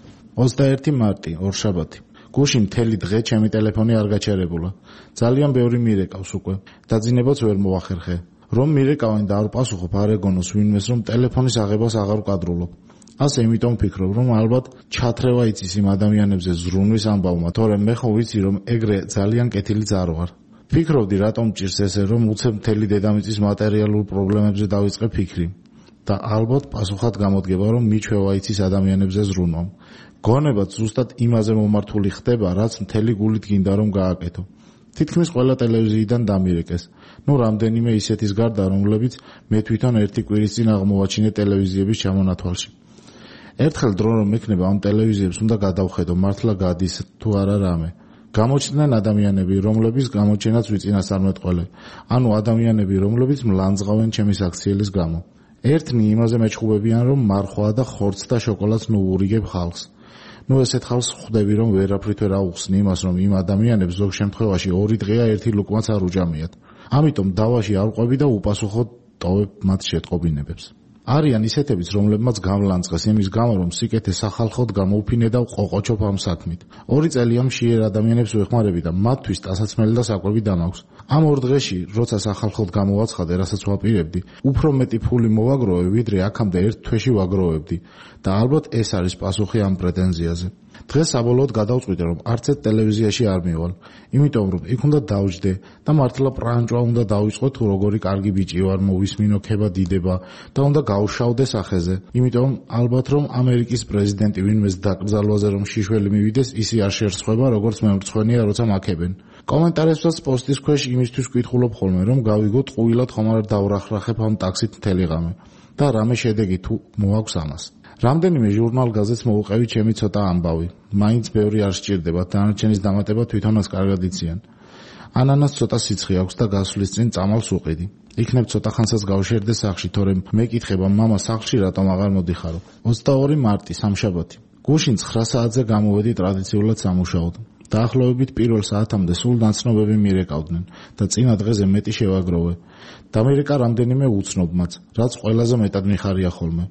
21 მარტი, ორშაბათი. გუშინ მთელი დღე ჩემი ტელეფონი არ გაჩერებულა. ძალიან ბევრი მირეკავს უკვე. დაძინებაც ვერ მოახერხე. რომ მირეკავენ და არ პასუხობ არ ეგონოს ვინმეს რომ ტელეფონის აღებას აღარ ვკადრულობ. ასე იმიტომ ვფიქრობ რომ ალბათ ჩათრევა იცის იმ ადამიანებზე ზრუნვის ამბავმა, თორემ მე ხო ვიცი რომ ეგრე ძალიან კეთილიც არ ვარ. ფიქრობდი რატომ ჭირს ესე რომ უცებ მთელი დედამიწის მატერიალურ პრობლემებზე დავიწყე ფიქრი და ალბათ პასუხად გამოდგება რომ მიჩვევა იცის ადამიანებზე ზრუნვამ. გონებაც ზუსტად იმაზე მომართული ხდება, რაც მთელი გულით გინდა რომ გააკეთო. თითქმის ყველა ტელევიზიიდან დამირეკეს. რამდენიმე ისეთის გარდა, რომლებიც მე თვითონ ერთი კვირის წინ აღმოვაჩინე ტელევიზიების ჩამონათვალში. ერთხელ დრო რომ მექნება ამ ტელევიზიებს უნდა გადავხედო, მართლა გადის თუ არა რამე. გამოჩნდნენ ადამიანები, რომლების გამოჩენაც ვიწინასწარმეტყველე. ანუ ადამიანები, რომლებიც მლანძღავენ ჩემი საქციელის გამო. ერთნი იმაზე მეჩხუბებიან, რომ მარხვა და ხორცს და შოკოლადს ნუურიგებ ხალხს. ესეთ ხალხს ხვდები, რომ ვერაფრით ვერ აუხსნი იმას, რომ იმ ადამიანებს ზოგ შემთხვევაში 2 დღეა ერთი ლუკმაც არ უჯამიათ. ამიტომ დავაში არ ყვები და უპასუხოდ ტოვებ მათ შეტყობინებებს. არიან ისეთებიც, რომლებმაც გამლანძღეს იმის გამო, რომ სიკეთე სახალხოდ გამოუფინე და ყოყოჩობ ამ საქმით. 2 წელია მშიერ ადამიანებს ვეხმარები და მათთვის ტასაცმელი და საკვები დამაქვს. ამ 2 დღეში, როცა სახალხოდ გამოვაცხადე, რასაც ვაპირებდი, უფრო მეტი ფული მოვაგროვე, ვიდრე აქამდე 1 თვეში ვაგროვებდი და ალბათ ეს არის პასუხი ამ პრეტენზიაზე. დღეს საბოლოოდ გადავწყვიტე, რომ არც ერთ ტელევიზიაში არ მივალ, იმიტომ რომ იქ უნდა დავჯდე და მართლა პრანჭვა უნდა დავიწყო თუ როგორი კარგი ბიჭი ვარ, მოვისმინო ქება დიდება და უნდა გავშავდე სახეზე. იმიტომ ალბათ რომ ამერიკის პრეზიდენტი ვინმეს დაკრძალვაზე რომ შიშველი მივიდეს, ისი არ შერცხება, როგორც მე მრცხვენია, როცა მაქებენ. კომენტარებსაც პოსტის ქვეშ იმისთვის ვკითხულობ ხოლმე, რომ გავიგოთ ყუილად ხომ არ დავრახრახებ ამ ტაქსით მთელი ღამე და რამე შედეგი თუ მოაქვს ამას. რამდენიმე ჟურნალ გაზეთს მოუყევი ჩემი ცოტა ამბავი. მაინც ბევრი არ სჭირდება, დანარჩენის დამატება თვითონაც კარგად იციან. ანანას ცოტა სიცხე აქვს და გასვლის წინ წამალს უყიდი. იქნებ ცოტა ხანსაც გავშერდე სახლში, თორემ მეკითხება მამა სახლში რატომ აღარ მოდიხარო. 22 მარტი, სამშაბათი. გუშინ 9 საათზე გამოვედი ტრადიციულად სამუშაოდ. დაახლოებით პირველ საათამდე სულ ნაცნობები მირეკავდნენ და წინა დღეზე მეტი შევაგროვე. დამირეკა რამდენიმე უცნობმაც, რაც ყველაზე მეტად მიხარია ხოლმე.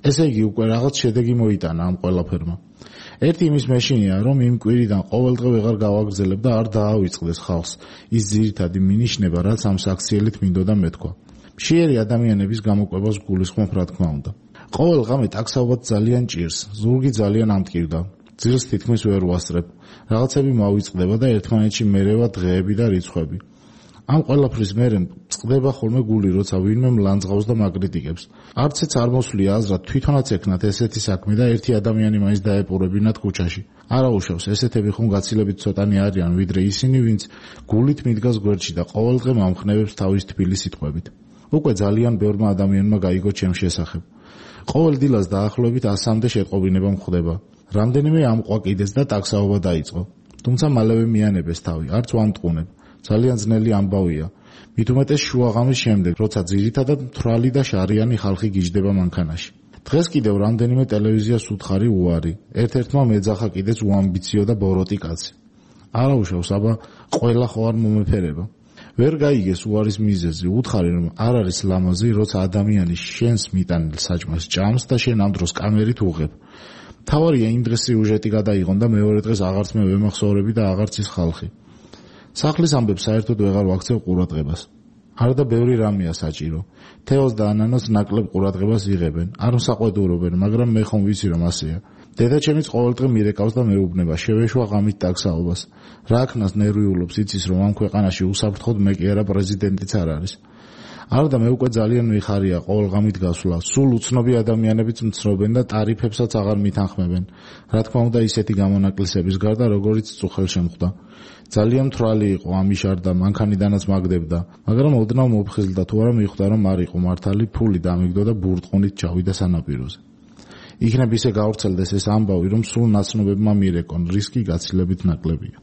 ესე იგი უკვე რაღაც შედეგი მოიტანა ამ ყველაფერმა. ერთი იმის მეშინია, რომ იმ კვირიდან ყოველდღე ვეღარ გავაგრძელებ და არ დაავიწყდეს ხალხს ის ძირითადი მინიშნება, რაც ამ საქციელით მინდოდა მეთქვა. მშიერი ადამიანების გამოკვებას გულისხმობ, რა თქმა უნდა. ყოველ ღამე ტაქსაობად ძალიან ჭირს, ზურგი ძალიან ამტკივდა. ძილს თითქმის ვერ ვასწრებ. რაღაცები მოვიწყდება და ერთმანეთში მერევა დღეები და რიცხვები. ამ ყველაფრის მერე წყდება ხოლმე გული, როცა ვინმე მლანძღავს და მაკრიტიკებს. არცეც არ მოსვლია აზრად თვითონაც ეკნათ ესეთი საქმე და ერთი ადამიანი მაინც დაეპყრობინათ ქუჩაში. არა უშავს, ესეთები ხომ გაცილებით ცოტანი არიან, ვიდრე ისინი, ვინც გულით მიდგას გვერდში და ყოველდღე მომხნევებს თავის თბილი სიტყვებით. უკვე ძალიან ბევრმა ადამიანმა გაიგო ჩემს შესახებ. ყოველ დილას დაახლოებით 100-მდე შეტყობინება მხდება. რამდენიმე ამყვა კიდეც და ტაქსაობა დაიწყო. თუმცა მალევე მიანებეს თავი, არც ვამტყუნებ. ძალიან ძნელი ამბავია. მით უმეტეს შუაღამის შემდეგ, როცა ძირითადად მთვრალი და შარიანი ხალხი გიждდება მანქანაში. დღეს კიდევ რამდენიმე ტელევიზიას უთხარი უარი. ერთ-ერთმა მეძახა კიდეც უამბიციო და ბოროტი კაცი. არა უშავს, აბა ყველა ხო არ მომეფერება. ვერ გაიგეს უარის მიზეზი, უთხარი რომ არ არის ლამაზი, როცა ადამიანი შენს მიტანილ საჭმელს ჭამს და შენ ამ დროს კამერით უღებ. თავარია იმ დღეს სიუჟეტი გადაიღონ და მეორე დღეს აღარც მე ვემახსოვრები და აღარც ის ხალხი. სახლის ამბებს საერთოდ ვეღარ ვაქცევ ყურადღებას. არა და ბევრი რამეა საჭირო. თეოს და ანანოს ნაკლებ ყურადღებას იღებენ, არ მსაყვედურობენ, მაგრამ მე ხომ ვიცი რომ ასეა. დედაჩემიც ყოველდღე მირეკავს და მეუბნება, შევეშვა ღამით ტაქსაობას. რა აქნას ნერვიულობს, იცის რომ ამ ქვეყანაში უსაფრთხოდ მე კი არა პრეზიდენტიც არ არის. არა და მე უკვე ძალიან მიხარია ყოველ ღამით გასვლა. სულ უცნობი ადამიანებიც მცნობენ და ტარიფებსაც აღარ მითანხმებენ. რა თქმა უნდა ისეთი გამონაკლისების გარდა, როგორიც წუხელ შემხვდა. ძალიან მთვრალი იყო, ამიშარდა, მანქანიდანაც მაგდებდა, მაგრამ ოდნავ მოფხიზლდა, თუ არა მიხვდა რომ არ იყო მართალი, ფული დამიგდო და ბურტყუნით ჩავიდა სანაპიროზე. იქნებ ისე გავრცელდეს ეს ამბავი, რომ სულ ნაცნობებმა მირეკონ, რისკი გაცილებით ნაკლებია.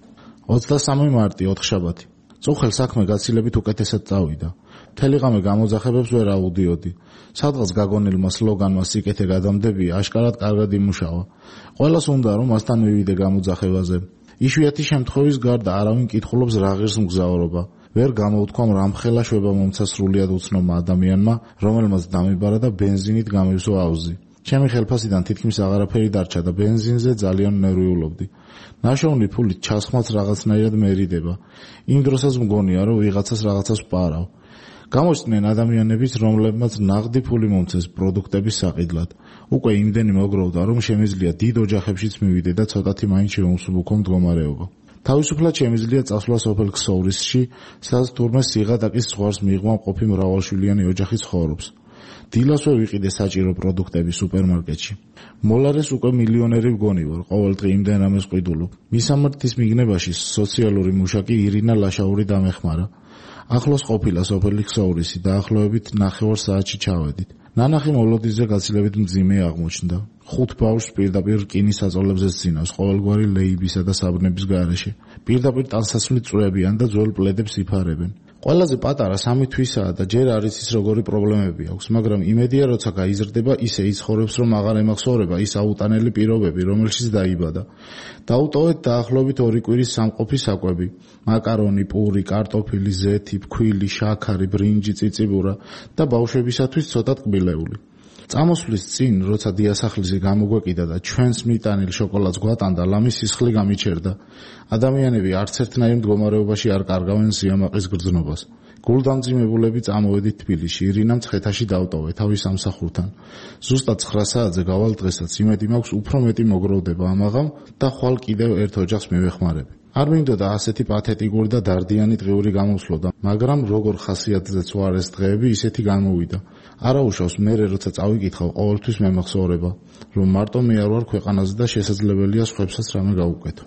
23 მარტი, ოთხშაბათი. წუხელ საქმე გაცილებით უკეთესად წავიდა. მთელი ღამე გამოძახებებს ვერ აუდიოდი. სადღაც გაგონილმა სლოგანმა სიკეთე გადამდებია, აშკარად კარგად იმუშავა. ყველას უნდა რომ მასთან მივიდე გამოძახებაზე. იშვიათი შემთხვევის გარდა არავინ კითხულობს რა ღირს მგზავრობა. ვერ გამოვთქვამ რამხელა შვება მომცა სრულიად უცნობმა ადამიანმა, რომელმაც დამიბარა და ბენზინით გამივსო აუზი. ჩემი ხელფასიდან თითქმის აღარაფერი დარჩა და ბენზინზე ძალიან ნერვიულობდი. ნაშოვნი ფულით ჩასხმაც რაღაცნაირად მერიდება. იმ დროსაც მგონია რომ ვიღაცას რაღაცას ვპარავ. გამოჩნდნენ ადამიანებიც, რომლებმაც ნაღდი ფული მომცეს პროდუქტების საყიდლად. უკვე იმდენი მოგროვდა, რომ შემიძლია დიდ ოჯახებშიც მივიდე და ცოტათი მაინც შევუმსუბუქო მდგომარეობა. თავისუფლად შემიძლია წასვლა სოფელ ქსოვრისში, სადაც თურმე სიღატაკის ზღვარს მიღმა მყოფი მრავალშვილიანი ოჯახი ცხოვრობს. დილასვე ვიყიდე საჭირო პროდუქტები სუპერმარკეტში. მოლარეს უკვე მილიონერი ვგონი ვარ, ყოველდღე იმდენ რამეს ყიდულობ. მისამართის მიგნებაში სოციალური მუშაკი ირინა ლაშაური დამეხმარა. ახლოს ყოფილა სოფელი ქსოვრისი, დაახლოებით 9 საათში ჩავედით. ნანახი მოლოდინზე გაცილებით მძიმე აღმოჩნდა. 5 ბავშვს პირდაპირ რკინის აწოლებზე სძინავს ყოველგვარი ლეიბისა და საბნების გარეშე. პირდაპირ ტანსაცმლით წვევიან და ძველ პლედებს იფარებენ. ყველაზე პატარა 3 თვისაა და ჯერ არ იცის როგორი პრობლემები აქვს, მაგრამ იმედია როცა გაიზრდება, ისე იცხოვრებს რომ აღარ ემახსოვრება ის აუტანელი პირობები, რომელშიც დაიბადა. დაუტოვეთ დაახლოებით 2 კვირის სამყოფი საკვები: მაკარონი, პური, კარტოფილი, ზეთი, ფქვილი, შაქარი, ბრინჯი, წიწიბურა და ბავშვებისათვის ცოტა ტკბილეული. წამოსვლის წინ, როცა დიასახლისი გამოგვეკიდა და ჩვენს მიტანილ შოკოლადს გვატანდა, ლამის სისხლი გამიჩერდა. ადამიანები არც ერთნაირ მდგომარეობაში არ კარგავენ სიამაყის გრძნობას. გულდამძიმებულები წამოვედით თბილისში, ირინამ ცხეთაში დავტოვე თავის სამსახურთან. ზუსტად 9 საათზე გავალ დღესაც, იმედი მაქვს უფრო მეტი მოგროვდება ამაღამ და ხვალ კიდევ ერთ ოჯახს მივეხმარები. არ მინდოდა ასეთი პათეტიკური და დარდიანი დღიური გამოსვლოდა, მაგრამ როგორ ხასიათზეც ვარ ეს დღეები, ისეთი გამოვიდა. არა უშავს, მე როცა წავიკითხავ, ყოველთვის მემახსოვრება, რომ მარტო მე არ ვარ ქვეყანაზე და შესაძლებელია სხვებსაც რამე გავუკეთო.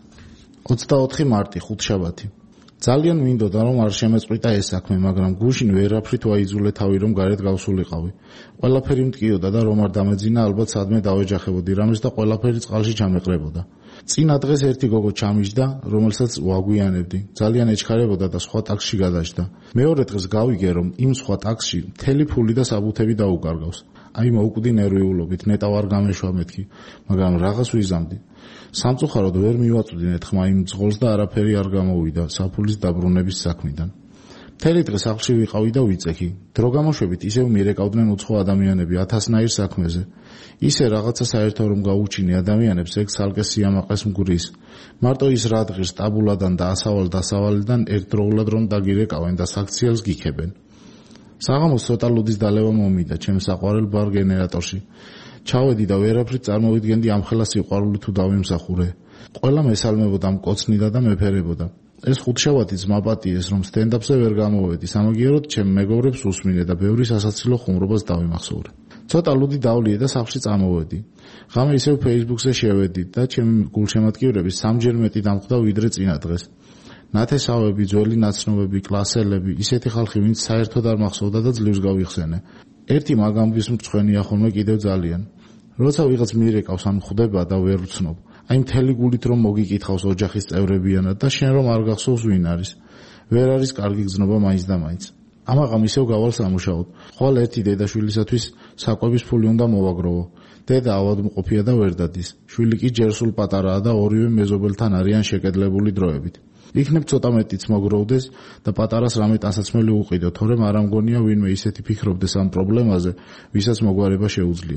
24 მარტი, ხუთშაბათი. ძალიან მინდოდა რომ არ შემეწყვიტა ეს საქმე, მაგრამ გუშინ ვერაფრით ვაიძულე თავი რომ გარეთ გავსულიყავი. ყველაფერი მткиოდა და რომ არ დამეძინა, ალბათ სადმე დავეჯახებოდი რამეს და ყველაფერი წყალში ჩამეყრებოდა. წინა დღეს ერთი გოგო ჩამიჯდა, რომელსაც ვაგვიანებდი. ძალიან ეჩქარებოდა და სხვა ტაქსში გადაჯდა. მეორე დღეს გავიგე, რომ იმ სხვა ტაქსში მთელი ფული და საბუთები დაუკარგავს. აი მოუკვდი ნერვიულობით, ნეტავ არ გამეშვა მეთქი, მაგრამ რაღაც ვიზამდი. სამწუხაროდ ვერ მივაწვდინეთ ხმა იმ ძღოლს და არაფერი არ გამოვიდა საფულის დაბრუნების საქმიდან. მთელი დღე სახლში ვიყავი და ვიწექი. დრო გამოშვებით ისევ მიერეკავდნენ უცხო ადამიანები 1000-ნაირ საქმეზე. ისე რაღაცა საერთო რომ გაუჩინე ადამიანებს, ეგ ცალკე სიამაყეს მგვრის. მარტო ის რა დღის ტაბულადან და დასავალიდან ერთდროულად რომ დაგირეკავენ და საქციელს გიქებენ. საღამოს ცოტა ლუდის დალევა მომიდა ჩემ საყვარელ ბარ გენერატორში. ჩავედი და ვერაფრით წარმოვიდგენდი ამ ხელა სიყვარული თუ დავიმსახურე. ყველა მესალმებოდა მკოცნიდა და მეფერებოდა. ეს ხუთშაბათი ძმა პატიეს რომ სტენდაპზე ვერ გამოვედი, სამაგიეროდ ჩემ მეგობრებს უსმინე და ბევრი სასაცილო ხუმრობას დავიმახსოვრე. ცოტა ლუდი დავლიე და სახლში წამოვედი. ღამე ისევ Facebook-ზე შევედი და ჩემი გულშემატკივრები სამჯერ მეტი დამხვდა ვიდრე წინა დღეს. ნათესავები, ძველი ნაცნობები, კლასელები, ისეთი ხალხი, ვინც საერთოდ არ მახსოვდა და ძლივს გავიხსენე. ერთი მაგამბის მწვენია ხოლმე კიდევ ძალიან. როცა ვიღაც მიერეკავს ან ხვდება და ვერ ვცნობ, აი მთელი გულით რომ მოგიკითხავს ოჯახის წევრებიანად და შენ რომ არ გახსოვს ვინ არის. ვერ არის კარგი გზნობა მაინც და მაინც. ამაღამ ისევ გავალ სამუშაოდ. ხვალ ერთი დედაშვილისათვის საკვების ფული უნდა მოვაგროვო. დედა ავადმყოფია და ვერ დადის. შვილი კი ჯერ სულ პატარაა და ორივე მეზობელთან არიან შეკედლებული დროებით. იქნებ ცოტა მეტიც მოგროვდეს და პატარას რამე ტანსაცმელი უყიდო, თორემ არ ამგონია ვინმე ისეთი ფიქრობდეს ამ პრობლემაზე, ვისაც მოგვარება შეუძლია.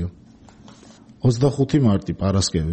25 მარტი პარასკევი.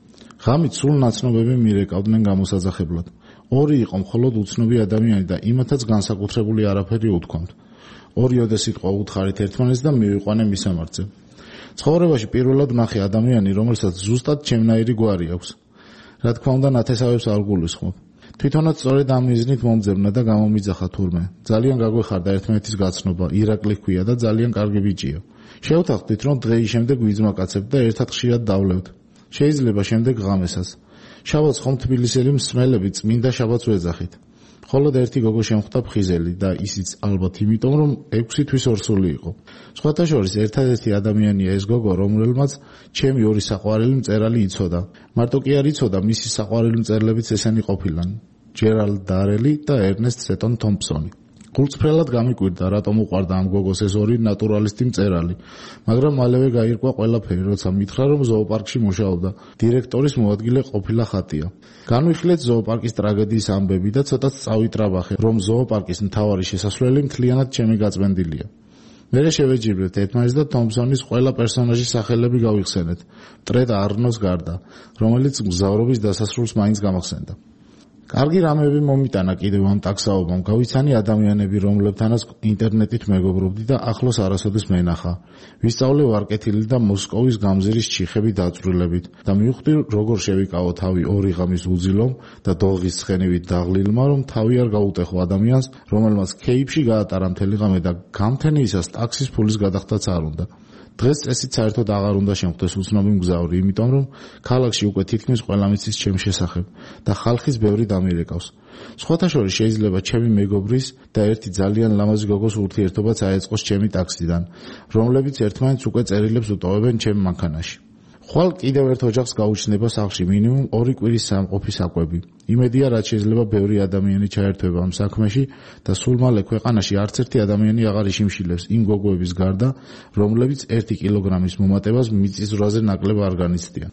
ღამით სულ ნაცნობები მიერეკავდნენ გამოსაძახებლად. ორი იყო მხოლოდ უცნობი ადამიანი და იმათაც განსაკუთრებული არაფერი უთქვამთ. ორიოდე სიტყვა უთხარით ერთმანეთს და მივიყვანე მისამართზე. ცხოვრებაში პირველად ვნახე ადამიანი, რომელსაც ზუსტად ჩემნაირი გვარი აქვს. რა თქმა უნდა, ნათესავებს არ გულისხმობ. თვითონაც სწორედ ამ მიზნით მომძებნა და გამომიძახა თურმე. ძალიან გაგვეხარდა ერთმანეთის გაცნობა, ირაკლი ჰქვია და ძალიან კარგი ბიჭია. შევთანხმდით, რომ დღეის შემდეგ ვიძმაკაცებთ და ერთად ხშირად დავლევთ. შეიძლება შემდეგ ღამესაც. შაბათს ხომ თბილისელი მსმელები წმინდა შაბათს ვეძახით. მხოლოდ ერთი გოგო შემხვდა ფხიზელი და ისიც ალბათ იმიტომ, რომ 6 თვის ორსული იყო. სხვათა შორის ერთადერთი ადამიანია ეს გოგო, რომელმაც ჩემი ორი საყვარელი მწერალი იცოდა. მარტო კი არ იცოდა, მისი საყვარელი მწერლებიც ესენი ყოფილან: ჯერალდ დარელი და ერნესტ სეტონ თომპსონი. გულწრფელად გამიკვირდა, რატომ უყვარდა ამ გოგოს ეს ორი ნატურალისტი მწერალი, მაგრამ მალევე გაირკვა ყველაფერი, როცა მითხრა, რომ ზოოპარკში მუშაობდა. დირექტორის მოადგილე ყოფილა ხატია. განვიხილეთ ზოოპარკის ტრაგედიის ამბები და ცოტაც წავიტრაბახე, რომ ზოოპარკის მთავარი შესასვლელი მთლიანად ჩემი გაწმენდილია. მერე შევეჯიბრეთ ერთმანეთს და თომპსონის ყველა პერსონაჟის სახელები გავიხსენეთ, ტრედ არნოს გარდა, რომელიც მგზავრობის დასასრულს მაინც გამახსენდა. კარგი რამები მომიტანა კიდევ ამ ტაქსაობამ. გავიცანი ადამიანები, რომლებთანაც ინტერნეტით მეგობრობდი და ახლოს არასოდეს მენახა. ვისწავლე ვარკეთილი და მოსკოვის გამზირის ჩიხები დაწვრილებით და მივხვდი, როგორ შევიკავო თავი ორი ღამის უძილომ და დოღის ცხენივით დაღლილმა, რომ თავი არ გაუტეხო ადამიანს, რომელმაც ქეიფში გაატარა მთელი ღამე და გამთენიისას ტაქსის ფულის გადახდაც არ უნდა. დღეს წესით საერთოდ აღარ უნდა შემხვდეს უცნობი მგზავრი, იმიტომ რომ ქალაქში უკვე თითქმის ყველა მიცის ჩემ შესახებ და ხალხის ბევრი დამირეკავს. სხვათა შორის შეიძლება ჩემი მეგობრის და ერთი ძალიან ლამაზი გოგოს ურთიერთობაც აეწყოს ჩემი ტაქსიდან, რომლებიც ერთმანეთს უკვე წერილებს უტოვებენ ჩემ მანქანაში. ხვალ კიდევ ერთ ოჯახს გაუჩნდება სახლში მინიმუმ 2 კვირის სამყოფი საკვები. იმედია, რაც შეიძლება ბევრი ადამიანი ჩაერთვება ამ საქმეში და სულ მალე ქვეყანაში არც ერთი ადამიანი აღარ იშიმშილებს იმ გოგოების გარდა, რომლებიც 1 კილოგრამის მომატებას მიწისძვრაზე ნაკლებ არ განიცდიან.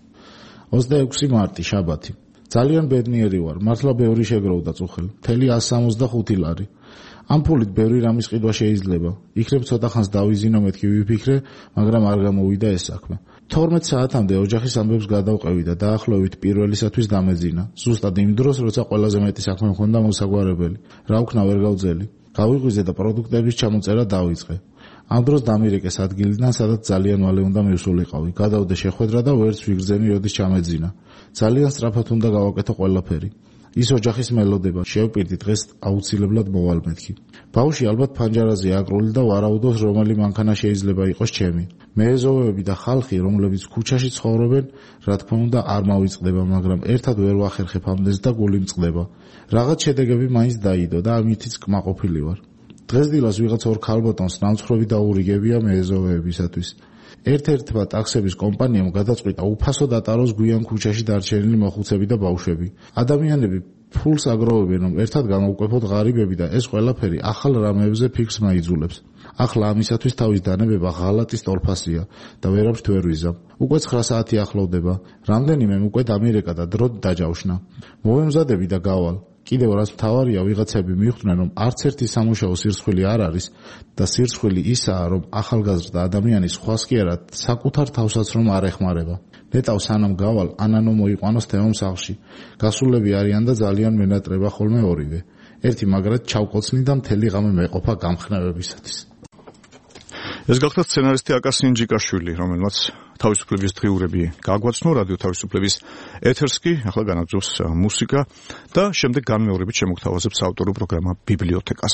26 მარტი, შაბათი. ძალიან ბედნიერი ვარ, მართლა ბევრი შეგროვდა წუხელ, მთელი 165 ლარი. ამ ფულით ბევრი რამის ყიდვა შეიძლება. იქნებ ცოტა ხანს დავიზინო მეთქი ვიფიქრე, მაგრამ არ გამოვიდა ეს საქმე. 12 საათამდე ოჯახის ამბებს გადავყევი და დაახლოებით პირველისათვის დამეძინა. ზუსტად იმ დროს, როცა ყველაზე მეტი საქმე მქონდა მოსაგვარებელი. რა ვქნა ვერ გავძელი. გავიღვიძე და პროდუქტების ჩამოწერა დავიწყე. ამ დროს დამირეკეს ადგილიდან, სადაც ძალიან მალე უნდა მივსულიყავი. გადავდე შეხვედრა და ვერც ვიგრძენი, როდის ჩამეძინა. ძალიან სწრაფად უნდა გავაკეთო ყველაფერი. ის ოჯახის მელოდება, შევპირდი დღეს აუცილებლად მოვალ მეთქი. ბავშვი ალბათ ფანჯარაზე აკრული და ვარაუდობს, რომელი მანქანა შეიძლება იყოს ჩემი. მეეზოვეები და ხალხი, რომლებიც ქუჩაში ცხოვრობენ, რა თქმა უნდა არ მავიწყდება, მაგრამ ერთად ვერ ვახერხებ ამდენს და გული მწყდება. რაღაც შედეგები მაინც დაიდო და ამითიც კმაყოფილი ვარ. დღესდილას ვიღაც ორ ქალბატონს ნამცხრობი დაურიგებია მეეზოვეებისათვის. ერთ-ერთმა ტაქსების კომპანიამ გადაწყვიტა უფასო დატაროს გვიან ქუჩაში დარჩენილი მოხუცები და ბავშვები. ადამიანები ფულს აგროვებენ, რომ ერთად გამოვკვეფოთ ღარიბები და ეს ყველაფერი ახალ რამებზე ფიქრს მაიძულებს. ახლა ამისათვის თავის დანებება ღალატის ტოლფასია და ვერავთ ვერ ვიზამ. უკვე 9 საათი ახლოვდება. რამდენიმემ უკვე დამირეკა და დრო დაჯავშნა. მოვემზადები და გავალ. კიდევ რაც მთავარია, ვიღაცები მიხვდნენ, რომ არც ერთი სამუშაო სირცხვილი არ არის და სირცხვილი ისაა, რომ ახალგაზრდა ადამიანი სხვას კი არა, საკუთარ თავსაც რომ არ ეხმარება. ნეტავ სანამ გავალ, ანანო მოიყვანოს თემამ სახლში. გასულები არიან და ძალიან მენატრება ხოლმე ორივე. ერთი მაგრად ჩავკოცნი და მთელი ღამე მეყოფა გამხნევებისათვის. ეს გახლავთ სცენარისტი აკა სინჯიკაშვილი, რომელმაც თავისუფლების დღიურები გაგვაცნო რადიო თავისუფლების ეთერს კი ახლა განაგზობს მუსიკა და შემდეგ განმეორებით შემოგთავაზებს ავტორულ პროგრამა ბიბლიოთეკას.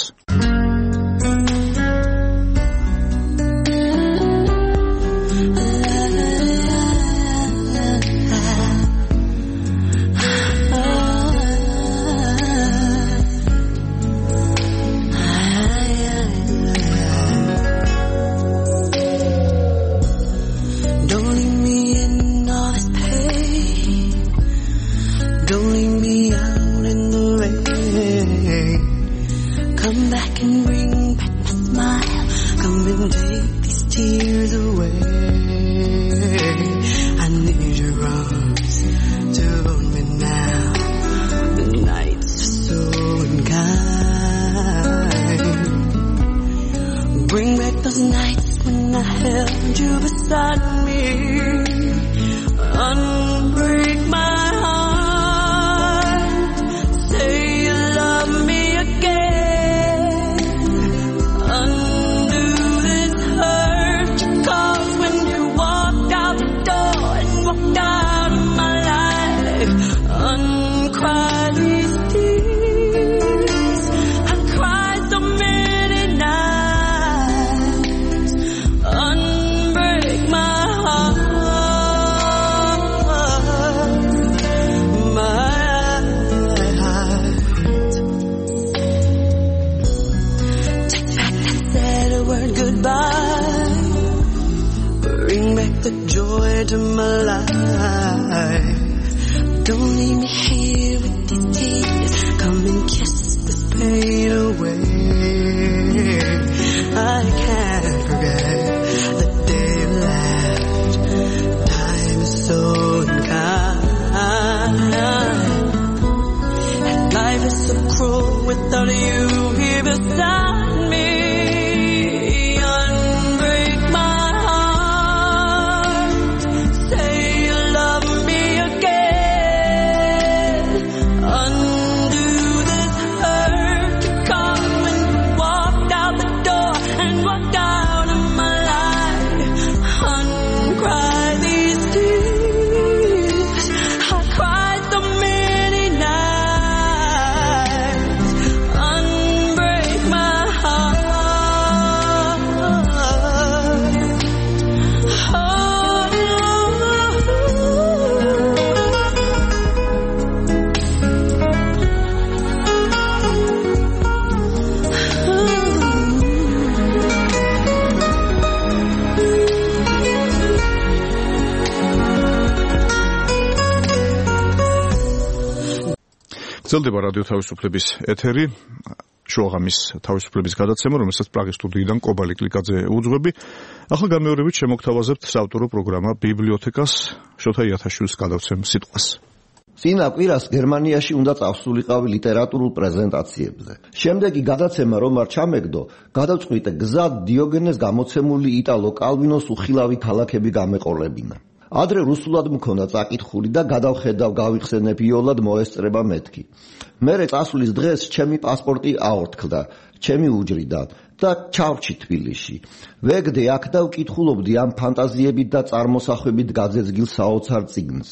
გრძელდება რადიო თავისუფლების ეთერი, შუაღამის თავისუფლების გადაცემა, რომელსაც პრაღის სტუდიიდან კობალი კლიკაძე უძღვები. ახლა განმეორებით შემოგთავაზებთ საავტორო პროგრამა ბიბლიოთეკას, შოთა იათაშვილის გადავცემ სიტყვას. წინა კვირას გერმანიაში უნდა წავსულიყავი ლიტერატურულ პრეზენტაციებზე. შემდეგი გადაცემა რომ არ ჩამეგდო, გადავწყვიტე გზად დიოგენეს გამოცემული იტალო კალვინოს უხილავი ქალაქები გამეყოლებინა. ადრე რუსულად მქონდა წაკითხული და გადავხედავ გავიხსენებ იოლად მოესწრება მეთქი. მერე წასვლის დღეს ჩემი პასპორტი აორთქლდა ჩემი უჯრიდან და ჩავრჩი თბილისში. ვეგდე აქ და ვკითხულობდი ამ ფანტაზიებით და წარმოსახვებით გაძეძგილ საოცარ წიგნს.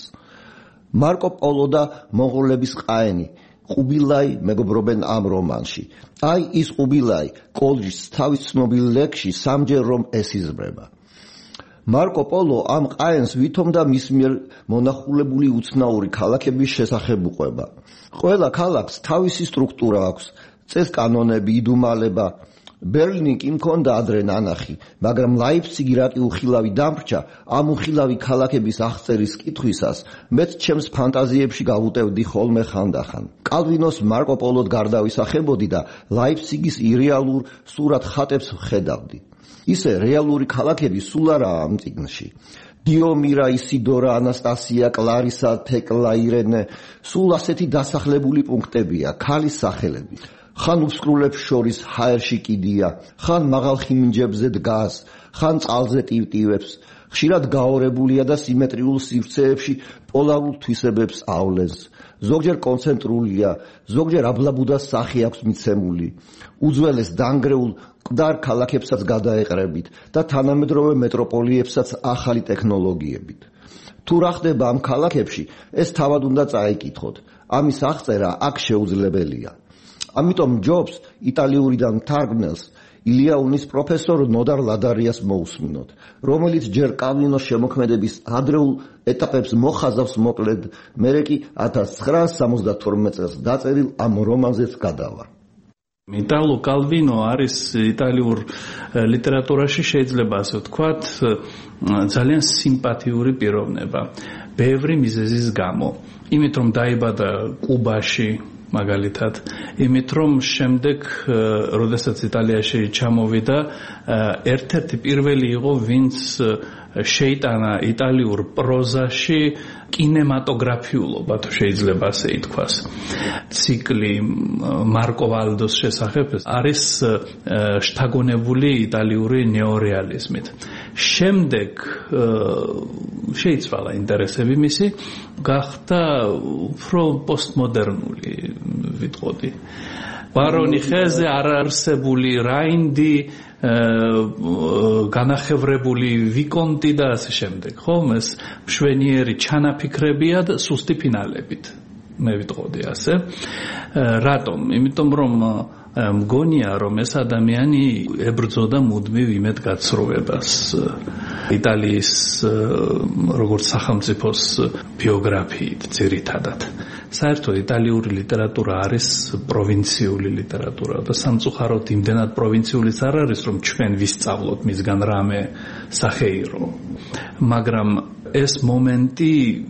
მარკო პოლო და მონღოლების ყაენი ყუბილაი მეგობრობენ ამ რომანში. აი ის ყუბილაი კოლჯის თავის ცნობილ ლექსში სამჯერ რომ ესიზმრება. მარკო პოლო ამ ყაენს ვითომ და მის მიერ მონახულებული უცნაური ქალაქების შესახებ უყვება. ყველა ქალაქს თავისი სტრუქტურა აქვს, წესკანონები, იდუმალება, ბერლინი კი მქონდა ადრე ნანახი, მაგრამ ლაიფციგი რა კი უხილავი დამრჩა, ამ უხილავი ქალაქების აღწერის კითხვისას მეც ჩემს ფანტაზიებში გავუტევდი ხოლმე ხანდახან. კალვინოს მარკო პოლოდ გარდავისახებოდი და ლაიფციგის ირეალურ სურათ ხატებს ვხედავდი. ისე რეალური ქალაქები სულ არაა ამ წიგნში. დიომირა, ისიდორა, ანასტასია, კლარისა, თეკლა, ირენე, სულ ასეთი დასახლებული პუნქტებია, ქალის სახელები. ხან უსკრულებს შორის ჰაერში კიდია, ხან მაღალ ხიმინჯებზე დგას, ხან წყალზე ტივტივებს, ხშირად გაორებულია და სიმეტრიულ სივრცეებში პოლარულ თვისებებს ავლენს. ზოგჯერ კონცენტრულია, ზოგჯერ აბლაბუდას სახე აქვს მიცემული. უძველეს დანგრეულ მკვდარ ქალაქებსაც გადაეყრებით და თანამედროვე მეტროპოლიებსაც ახალი ტექნოლოგიებით. თუ რა ხდება ამ ქალაქებში, ეს თავად უნდა წაიკითხოთ. ამის აღწერა აქ შეუძლებელია. ამიტომ ჯობს იტალიურიდან თარგმნელს ილიაუნის პროფესორ ნოდარ ლადარიას მოусმინოთ, რომელიც ჯერ კალვინოს შემოქმედების ადრეულ ეტაპებს მოხაზავს მოკლედ, მერე კი 1972 წელს დაწერილ ამ რომანზეც გადავა. იტალო კალვინო არის იტალიურ ლიტერატურაში შეიძლება ასე ვთქვათ ძალიან სიმპათიური პიროვნება, ბევრი მიზეზის გამო. იმით რომ დაიბადა კუბაში, მაგალითად, იმით რომ შემდეგ, როდესაც იტალიაში ჩამოვიდა, ერთ-ერთი პირველი იყო, ვინც შეიტანა იტალიურ პროზაში კინემატოგრაფიულობა, თუ შეიძლება ასე ითქვას. ციკლი მარკო ვალდოს შესახებ არის შთაგონებული იტალიური ნეორეალიზმით. შემდეგ შეიცვალა ინტერესები მისი, გახდა უფრო პოსტმოდერნული, ვიტყოდი. ბარონი ხეზე არარსებული რაინდი, განახევრებული ვიკონტი და ასე შემდეგ, ხო? ეს მშვენიერი ჩანაფიქრებია და სუსტი ფინალებით. მე ვიტყოდი ასე. რატომ? იმიტომ რომ მგონია რომ ეს ადამიანი ებრძოდა მუდმივ იმედგაცრუებას. იტალიის როგორც სახელმწიფოს ბიოგრაფიით ძირითადად. საერთოდ იტალიური ლიტერატურა არის პროვინციული ლიტერატურა და სამწუხაროდ იმდენად პროვინციულიც არ არის რომ ჩვენ ვისწავლოთ მისგან რამე სახეირო. მაგრამ ეს მომენტი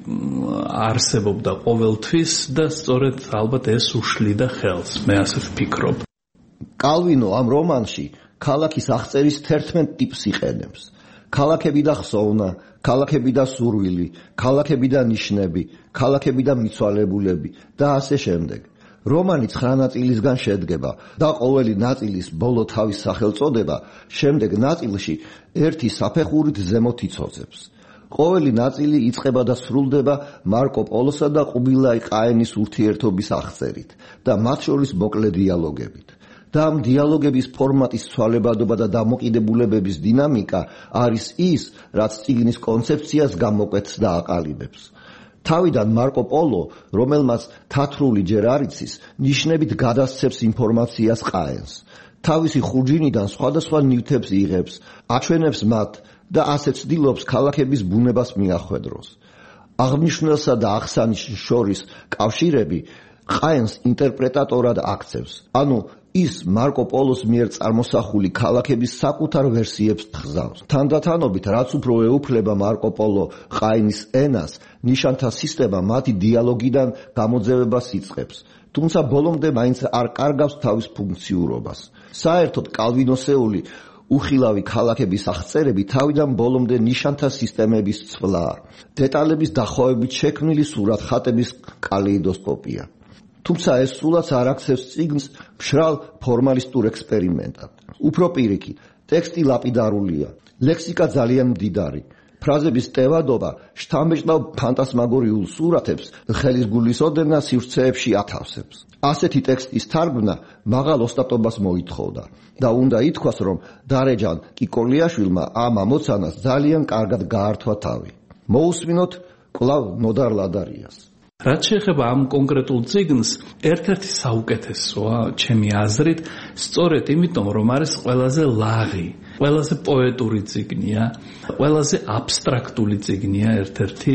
არსებობდა ყოველთვის და სწორედ ალბათ ეს უშლიდა ხელს, მე ასე ვფიქრობ. კალვინო ამ რომანში ქალაქის აღწერის 11 ტიპს იყენებს. ქალაქები და ხსოვნა, ქალაქები და სურვილი, ქალაქები და ნიშნები, ქალაქები და მიცვალებულები და ასე შემდეგ. რომანი 9 ნაწილისგან შედგება და ყოველი ნაწილის ბოლო თავის სახელწოდება შემდეგ ნაწილში ერთი საფეხურით ზემოთ იცოცხლებს. ყოველი ნაწილი იწყება და სრულდება მარკო პოლოსა და ყუბილაი ყაენის ურთიერთობის აღწერით და მათ შორის მოკლე დიალოგებით. და ამ დიალოგების ფორმატის ცვალებადობა და დამოკიდებულებების დინამიკა არის ის, რაც წიგნის კონცეფციას გამოკვეთს და აყალიბებს. თავიდან მარკო პოლო, რომელმაც თათრული ჯერ არ იცის, ნიშნებით გადასცემს ინფორმაციას ყაენს. თავისი ხურჯინიდან სხვადასხვა ნივთებს იღებს, აჩვენებს მათ და ასე ცდილობს ქალაქების ბუნებას მიახვედროს. აღნიშნულსა და აღსანიშს შორის კავშირები ყაენს ინტერპრეტატორად აქცევს. ანუ ის მარკო პოლოს მიერ წარმოსახული ქალაქების საკუთარ ვერსიებს თხზავს. თანდათანობით, რაც უფრო ეუფლება მარკო პოლო ყაენის ენას, ნიშანთა სისტემა მათი დიალოგიდან გამოძევებას იწყებს. თუმცა ბოლომდე მაინც არ კარგავს თავის ფუნქციურობას. საერთოდ კალვინოსეული უხილავი ქალაქების აღწერები თავიდან ბოლომდე ნიშანთა სისტემების ცვლაა. დეტალების დახოვებით შექმნილი სურათ-ხატების კალეიდოსკოპია. თუმცა ეს სულაც არ აქცევს წიგნს მშრალ ფორმალისტურ ექსპერიმენტად. უფრო პირიქით, ტექსტი ლაპიდარულია, ლექსიკა ძალიან მდიდარი, ფრაზების ტევადობა შთამბეჭდავ ფანტასმაგორიულ სურათებს ხელის გულისოდენა სივრცეებში ათავსებს. ასეთი ტექსტის თარგმნა მაღალ ოსტატობას მოითხოვდა და უნდა ითქვას, რომ დარეჯან კიკოლიაშვილმა ამ ამოცანას ძალიან კარგად გაართვა თავი. მოусმინოთ კვლავ ნოდარ ლადარიას. რაც შეეხება ამ კონკრეტულ წიგნს, ერთ-ერთი საუკეთესოა ჩემი აზრით, სწორედ იმიტომ, რომ არის ყველაზე ლაღი, ყველაზე პოეტური წიგნია, ყველაზე აბსტრაქტული წიგნია ერთ-ერთი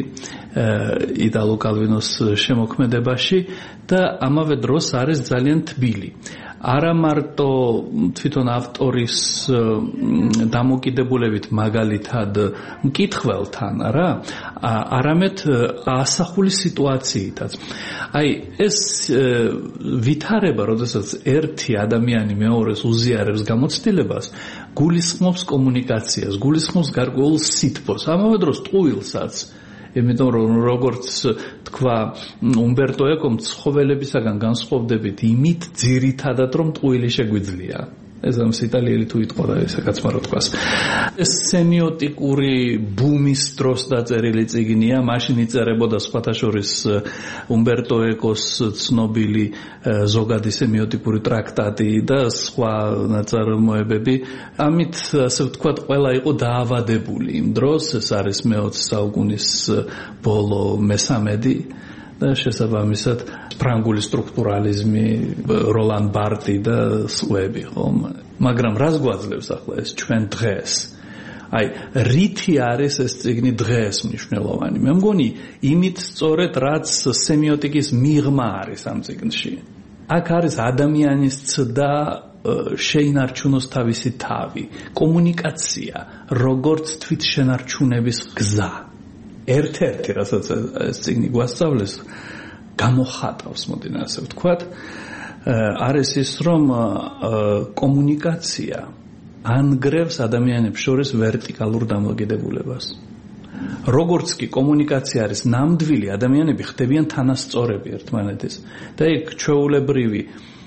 იტალო კალვინოს შემოქმედებაში და ამავე დროს არის ძალიან თბილი. არა მარტო თვითონ ავტორის დამოკიდებულებით მაგალითად მკითხველთან რა, არამედ ასახული სიტუაციითაც. აი ეს ვითარება, როდესაც ერთი ადამიანი მეორეს უზიარებს გამოცდილებას, გულისხმობს კომუნიკაციას, გულისხმობს გარკვეულ სითბოს, ამავე დროს ტყუილსაც. იმიტომ რომ როგორც თქვა უმბერტო ეკომ, ცხოველებისაგან განსხვავდებით იმით ძირითადად რომ ტყუილი შეგვიძლია. ეს ამის იტალიელი თუ იტყოდა ესაკაც მარო თქვას. ეს სემიოტიკური ბუმის დროს დაწერილი წიგნია, მაშინ იწერებოდა სხვათა შორის უმბერტო ეკოს ცნობილი ზოგადი სემიოტიკური ტრაქტატი და სხვა ნაწარმოებები. ამით ასე ვთქვათ, ყველა იყო დაავადებული იმ დროს, ეს არის მე-20 საუკუნის ბოლო მესამედი და შესაბამისად ფრანგული სტრუქტურალიზმი, როლან ბარტი და სხვები, ხომ? მაგრამ რას გვაძლევს ახლა ეს ჩვენ დღეს? აი, რითი არის ეს წიგნი დღეს მნიშვნელოვანი? მე მგონი, იმით სწორედ რაც სემიოტიკის მიღმა არის ამ წიგნში. აქ არის ადამიანის ცდა შეინარჩუნოს თავისი თავი, კომუნიკაცია, როგორც თვითშენარჩუნების გზა. ერთ-ერთი, რასაც ეს წიგნი გვასწავლეს, გამოხატავს, მოდი ასე ვთქვათ, არის ის, რომ კომუნიკაცია ანგრევს ადამიანებს შორის ვერტიკალურ დამოკიდებულებას. როგორც კი კომუნიკაცია არის ნამდვილი, ადამიანები ხდებიან თანასწორები ერთმანეთის და იქ ჩვეულებრივი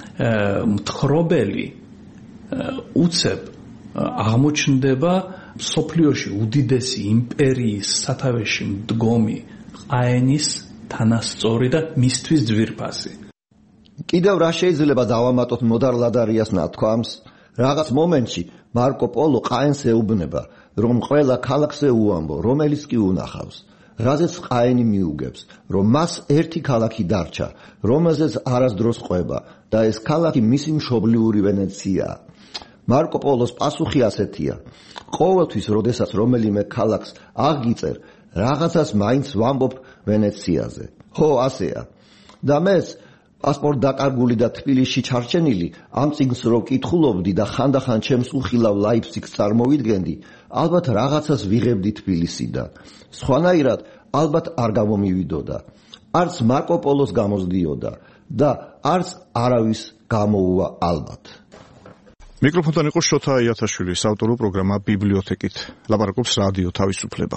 მთხრობელი უცებ აღმოჩნდება სოფლიოში უდიდესი იმპერიის სათავეში მდგომი ყაენის თანასწორი და მისთვის ძვირფასი. კიდევ რა შეიძლება დავამატოთ მოდარ ლადარიას ნათქვამს? რაღაც მომენტში მარკო პოლო ყაენს ეუბნება, რომ ყველა ქალაქს ეუამბო, რომელიც კი უნახავს. რაზეც ყაენი მიუგებს, რომ მას ერთი ქალაქი დარჩა, რომელზეც არასდროს ყვება და ეს ქალაქი მისი მშობლიური ვენეციაა. მარკო პოლოს პასუხი ასეთია: ყოველთვის, როდესაც რომელიმე ქალაქს აღგიწერ, რაღაცას მაინც ვამბობ ვენეციაზე. ხო, ასეა. და მეც პასპორტ დაკარგული და თბილისში ჩარჩენილი ამ წიგნს რო ვკითხულობდი და ხანდახან ჩემს უხილავ ლაიფციგს წარმოვიდგენდი, ალბათ რაღაცას ვიღებდი თბილისიდან. სხვანაირად ალბათ არ გამომივიდოდა. არც მარკო პოლოს გამოსდიოდა და არც არავის გამოუვა ალბათ. მიკროფონთან იყო შოთა იათაშვილი, საავტორო პროგრამა ბიბლიოთეკით. ლაპარაკობს რადიო თავისუფლება.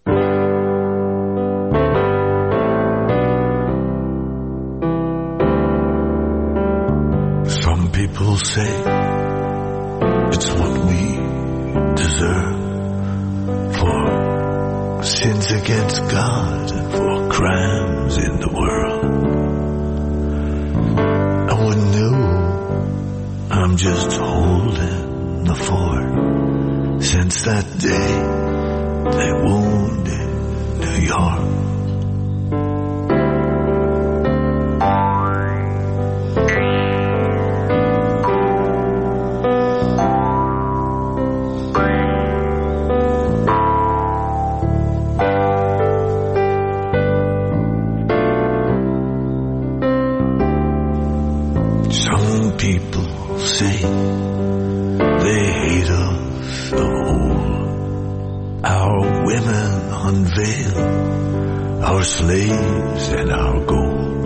Some people say it's what we deserve for sins against God and for crimes in the world. I wouldn't know, I'm just holding the fort. Since that day they wounded New York. Our slaves and our gold.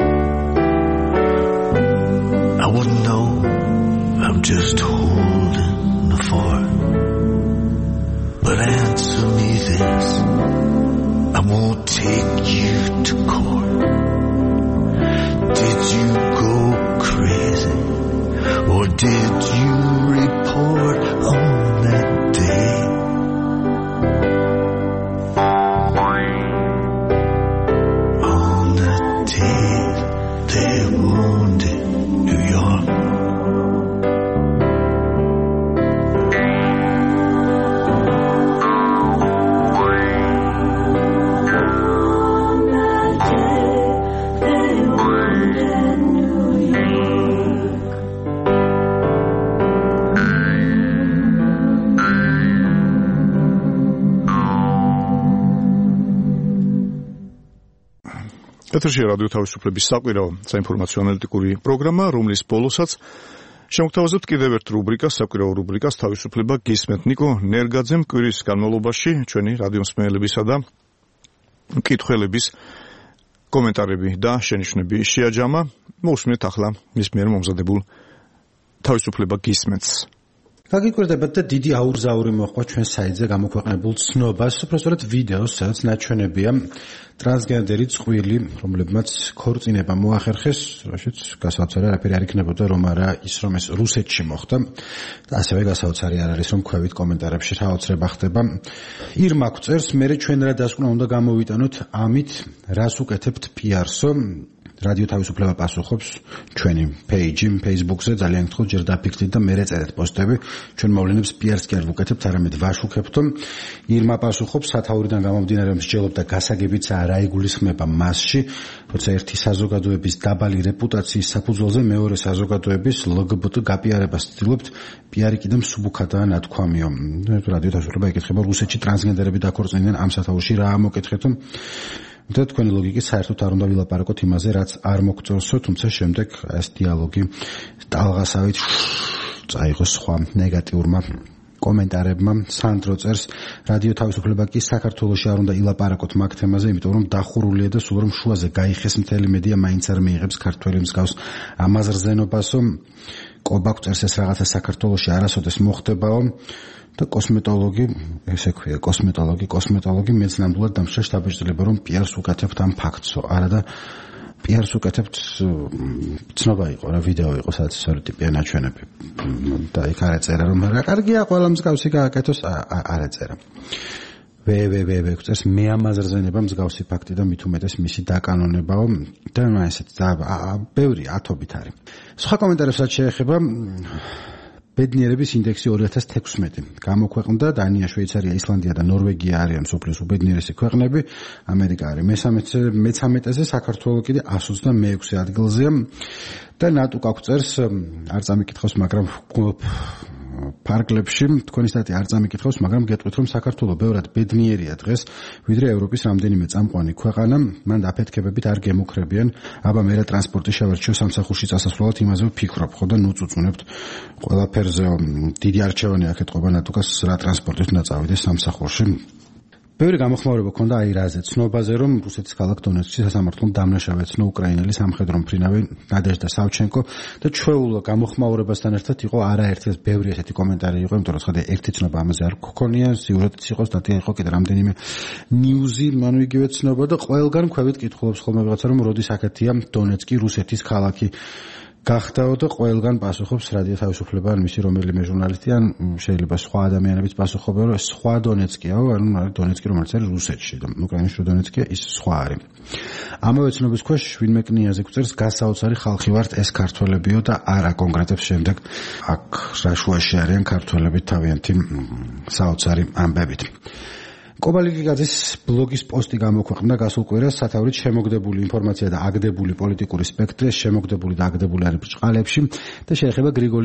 I wouldn't know, I'm just holding the fort. But answer me this, I won't take you to court. Did you go crazy, or did you report on that day? ეთერში რადიო თავისუფლების საკვირაო საინფორმაციო ანალიტიკური პროგრამა, რომლის ბოლოსაც შემოგთავაზებთ კიდევ ერთ რუბრიკას, საკვირაო რუბრიკას თავისუფლება გისმენთ. ნიკო ნერგაძემ კვირის განმავლობაში ჩვენი რადიოსმენელებისა და მკითხველების კომენტარები და შენიშვნები შეაჯამა. მოусმინეთ ახლა მის მიერ მომზადებულ თავისუფლება გისმენთს. გაგიკვირდებათ და დიდი აურზაური მოხდა ჩვენ საიტზე გამოქვეყნებულ ცნობას, უბრალოდ ვიდეოს, სადაც ნაჩვენებია ტრანსგენდერი წყვილი, რომლებმაც ქორწინება მოახერხეს, რაშიც გასაოცარი არაფერი არ იქნებოდა, რომ არა ის, რომ ეს რუსეთში მოხდა. და ასევე გასაოცარი არ არის, რომ ქვევით კომენტარებში რაოცრება ხდება. ირმა გვწერს, მე ჩვენ რა დასკვნა უნდა გამოვიტანოთ ამით, რას უკეთებთ PR-სო? რადიო თავისუფლება პასუხობს ჩვენი პეიჯი Facebook-ზე, ძალიან გთხოვთ ჯერ დაფიქრდით და მერე წერეთ პოსტები. ჩვენ მოვლენებს PR-ს კი არ ვუკეთებთ, არამედ ვაშუქებთ. ირმა პასუხობს, სათაურიდან გამომდინარე მსჯელობდა გასაგებიც რა იგულისხმება მასში, როცა ერთი საზოგადოების დაბალი რეპუტაციის საფუძველზე მეორე საზოგადოების LGBT გაპიარებას ცდილობთ, PR-ი კიდევ მსუბუქადაა ნათქვამიო. რადიო თავისუფლება იკითხება, რუსეთში ტრანსგენდერები დაქორწინდნენ, ამ სათაურში რა ამოკითხეთო? და თქვენი ლოგიკით საერთოდ არ უნდა ვილაპარაკოთ იმაზე, რაც არ მოგწონსო, თუმცა შემდეგ ეს დიალოგი ტალღასავით წაიღოს სხვა ნეგატიურმა კომენტარებმა. სანდრო წერს, რადიო თავისუფლება კი საქართველოში არ უნდა ილაპარაკოთ მაგ თემაზე, იმიტომ რომ დახურულია და სულ რომ შუაზე გაიხეს მთელი მედია მაინც არ მიიღებს ქართველი მსგავს ამაზრზენობასო. კობა წერს, ეს რაღაცა საქართველოში არასოდეს მოხდებაო. და კოსმეტოლოგი, ესე ქვია, კოსმეტოლოგი მეც ნამდვილად დამშრა შთაბეჭდილება, რომ PR-ს უკეთებთ ამ ფაქტსო. არა და PR-ს უკეთებთ, ცნობა იყო რა, ვიდეო იყო, სადაც სწორი ტიპია ნაჩვენები. და იქ არ ეწერა, რომ რა კარგია, ყველა მსგავსი გააკეთოს, არ ეწერა. წერს, მე ამაზრზენება მსგავსი ფაქტი და მით უმეტეს მისი დაკანონებაო. და ესეც ბევრი ათობით არის. სხვა კომენტარებსაც შეეხება ბედნიერების ინდექსი 2016 გამოქვეყნდა. დანია, შვეიცარია, ისლანდია და ნორვეგია არიან მსოფლიოს უბედნიერესი ქვეყნები. ამერიკა არის მე-13-ზე, საქართველო კიდე 126 ადგილზეა. და ნატუკა გვწერს, არ წამიკითხავს, მაგრამ პარკლებში თქვენი სტატია არ წამიკითხავს, მაგრამ გეტყვით, რომ საქართველო ბევრად ბედნიერია დღეს, ვიდრე ევროპის რამდენიმე წამყვანი ქვეყანა. მან აფეთქებებით არ გემუქრებიან. აბა მე რა ტრანსპორტი შევარჩიო სამსახურში წასასვლელად, იმაზე ვფიქრობ, ხო და ნუწუწუნებთ ყველაფერზე. დიდი არჩევანი აქ ეთყობა ნატუკას, რა ტრანსპორტით უნდა წავიდეს სამსახურში. ბევრი გამოხმაურება ქონდა აი რაზე, ცნობაზე, რომ რუსეთის ქალაქ დონეცკში სასამართლომ დამნაშავე ეცნო უკრაინელი სამხედრო მფრინავი ნადეჟდა სავჩენკო და ჩვეულ გამოხმაურებასთან ერთად იყო არაერთი ბევრი ესეთი კომენტარი იყო, იმიტომ რომ ხოდა ერთი ცნობა ამაზე არ გქონია, სიუჟეტიც იყო, სტატია იყო, კიდე რამდენიმე ნიუზი, მანუ იგივე ცნობა და ყველგან ქვევით კითხულობს ხოლმე ვიღაცა, რომ როდის აქეთია დონეცკი რუსეთის ქალაქი. გახდაო და ყველგან პასუხობს რადიო თავისუფლება, ან მისი რომელიმე ჟურნალისტი, ან შეიძლება სხვა ადამიანებიც პასუხობენ, რომ სხვა დონეცკიაო, ანუ არის დონეცკი, რომელიც არის რუსეთში და უკრაინის დონეცკია ის სხვა არის. ამავე ცნობის ქვეშ ვინმე კნიაზე გვწერს, გასაოცარი ხალხი ვართ ეს ქართველებიო და არა კონკრეტებს შემდეგ აქ რა შუაში არიან ქართველები თავიანთი საოცარი ამბებით. კობალიკიგაძის ბლოგის პოსტი გამოქვეყნდა გასულ კვირას, სათაურით შემოგდებული ინფორმაცია და აგდებული პოლიტიკური სპექტრი, შემოგდებული და აგდებული არის ბრჭყალებში და შეეხება გრიგორი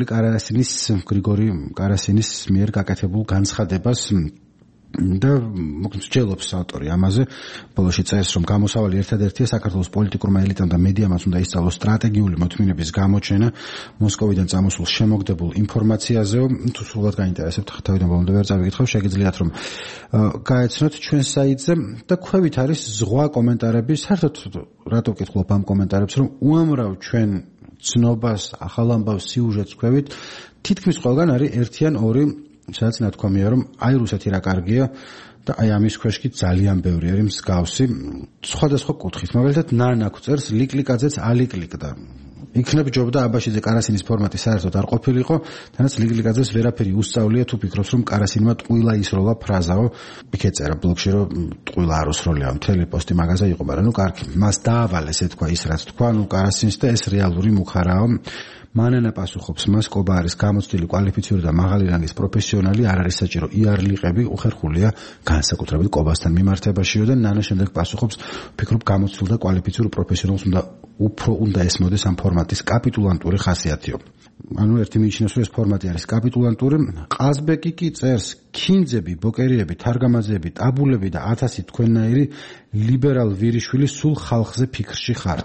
კარასინის მიერ გაკეთებულ განცხადებას და მსჯელობს ავტორი ამაზე. ბოლოში წერს, რომ გამოსავალი ერთადერთია საქართველოს პოლიტიკურმა ელიტამ და მედიამაც უნდა ისწავლოს სტრატეგიული მოთმინების გამოჩენა მოსკოვიდან წამოსულ შემოგდებულ ინფორმაციაზე. თუ სულად გაინტერესებთ, თავიდან ბოლომდე ვერ წავიკითხავ, შეგიძლიათ რომ გაეცნოთ ჩვენ საიტზე და ქვევით არის ზღვა კომენტარები. საერთოდ რატო ვკითხულობ ამ კომენტარებს, რომ უამრავ ჩვენ ცნობას, ახალ ამბავს, სიუჟეტს ქვევით, თითქმის ყველგან არის ერთი ან ორი სადაც ნათქვამია, რომ აი რუსეთი რა კარგია და აი ამის ქვეშ კი ძალიან ბევრი არის მსგავსი სხვადასხვა კუთხით. მაგალითად, ნანა გვწერს, ლიკლიკაძეც ალიკლიკდა. იქნებ ჯობდა აბაშიძე კარასინის ფორმატი საერთოდ არ ყოფილიყო, თანაც ლიკლიკაძეს ვერაფერი უსწავლია, თუ ფიქრობს, რომ კარასინმა ტყუილა ისროლა ფრაზაო. იქ ეწერა ბლოგში, რომ ტყუილა არ უსროლია, მთელი პოსტი მაგაზე იყო, მაგრამ ნუ კარგი. მას დაავალეს ეთქვა ის რაც თქვა, ნუ კარასინს და ეს რეალური მუხარაო. მანანა პასუხობს მას, კობა არის გამოცდილი, კვალიფიციური და მაღალი რანგის პროფესიონალი, არ არის საჭირო იარლიყები, უხერხულია განსაკუთრებით კობასთან მიმართებაშიო და ნანა შემდეგ პასუხობს, ფიქრობ გამოცდილ და კვალიფიციური პროფესიონალს უნდა ესმოდეს ამ ფორმატის კაპიტულანტური ხასიათიო. ანუ ერთი მიიჩნევს, რომ ეს ფორმატი არის კაპიტულანტური. ყაზბეკი კი წერს, ქინძები, ბოკერიები, თარგამაძეები, ტაბულები და 1000 თქვენნაირი ლიბერალ ვირიშვილი სულ ხალხზე ფიქრში ხართ.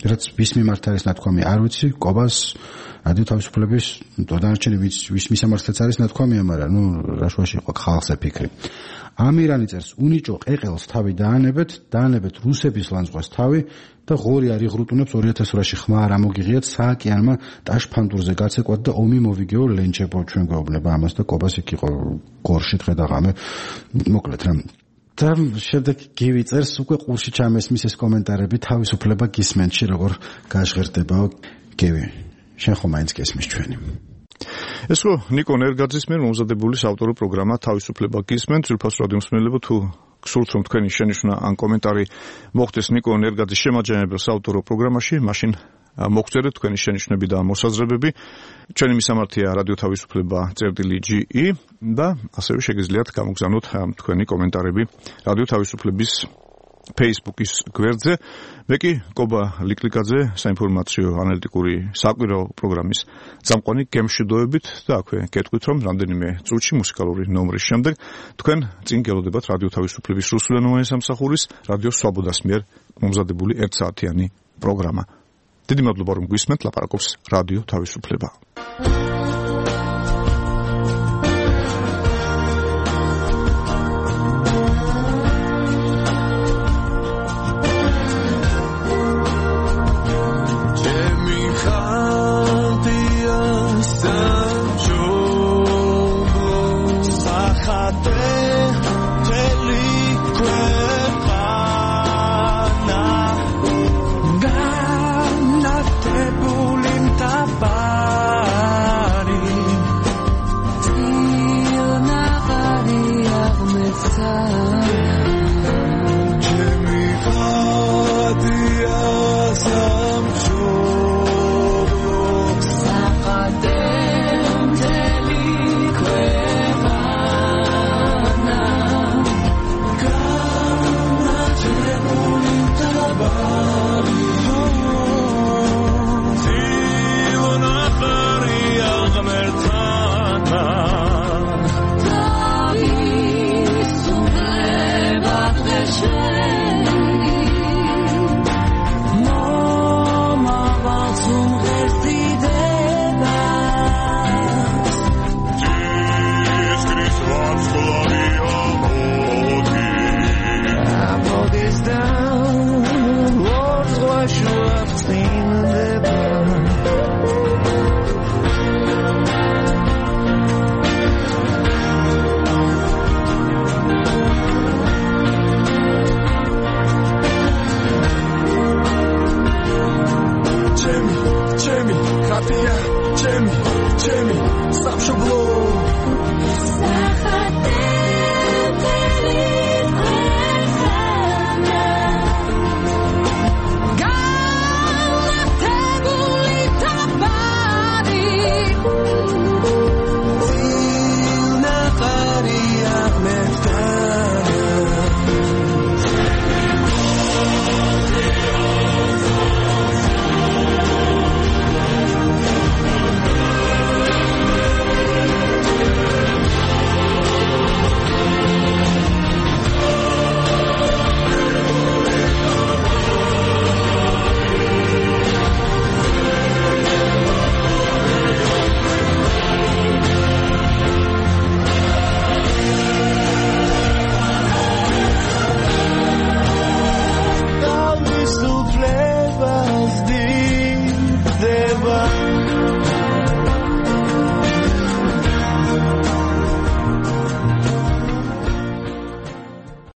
რაც ვის მიმართ არის ნათქვამი არ ვიცი, კობას რადიო თავისუფლების დანარჩენი ვის მისამართაც არის ნათქვამია, მაგრამ რა შუაში იყო ხალხზე ფიქრი. ამირანი წერს, უნიჭო ყეყელს თავი დაანებეთ რუსების ლანძღვას თავი და ღორი არ იღრუტუნებს 2000-ში ხმა არ ამოგიღიათ სააკიანმა ტაშფანდურზე გაცეკვათ და ომი მოვიგეო ლენჩებო ჩვენ გვეუბნება ამას და კობას იქ იყო გორში დღე და ღამე მოკლედ რა და შემდეგ გივი წერს უკვე ყურში ჩამესმის ეს კომენტარები თავისუფლება გისმენში როგორ გაჟღერდებაო გივი შენ ხომ მაინც გესმის ჩვენი ეს რო ნიკო ნერგაძის მიერ მომზადებული საავტორო პროგრამა თავისუფლება გისმენთ ძვირფას რადიო მსმენელებო თუ გსურთ რომ თქვენი შენიშვნა ან კომენტარი მოხდეს ნიკო ნერგაძის შემაჯამებელ საავტორო პროგრამაში მაშინ მოგწერეთ თქვენი შენიშვნები და მოსაზრებები ჩვენი მისამართია რადიო თავისუფლება წერტილი.ge და ასევე შეგიძლიათ გამოგზავნოთ თქვენი კომენტარები რადიო თავისუფლების Facebook-ის გვერდზე. მე კი კობა ლიკლიკაძე საინფორმაციო ანალიტიკური საკვირაო პროგრამის წამყვანი გემშვიდობებით და აქვე გეტყვით რომ რამდენიმე წუთში მუსიკალური ნომრის შემდეგ თქვენ წინ გელოდებათ რადიო თავისუფლების რუსულენოვანი სამსახურის რადიო სვაბოდას მიერ მომზადებული 1 საათიანი პროგრამა. დიდი მადლობა რომ გვისმენთ, ლაპარაკობს რადიო თავისუფლება.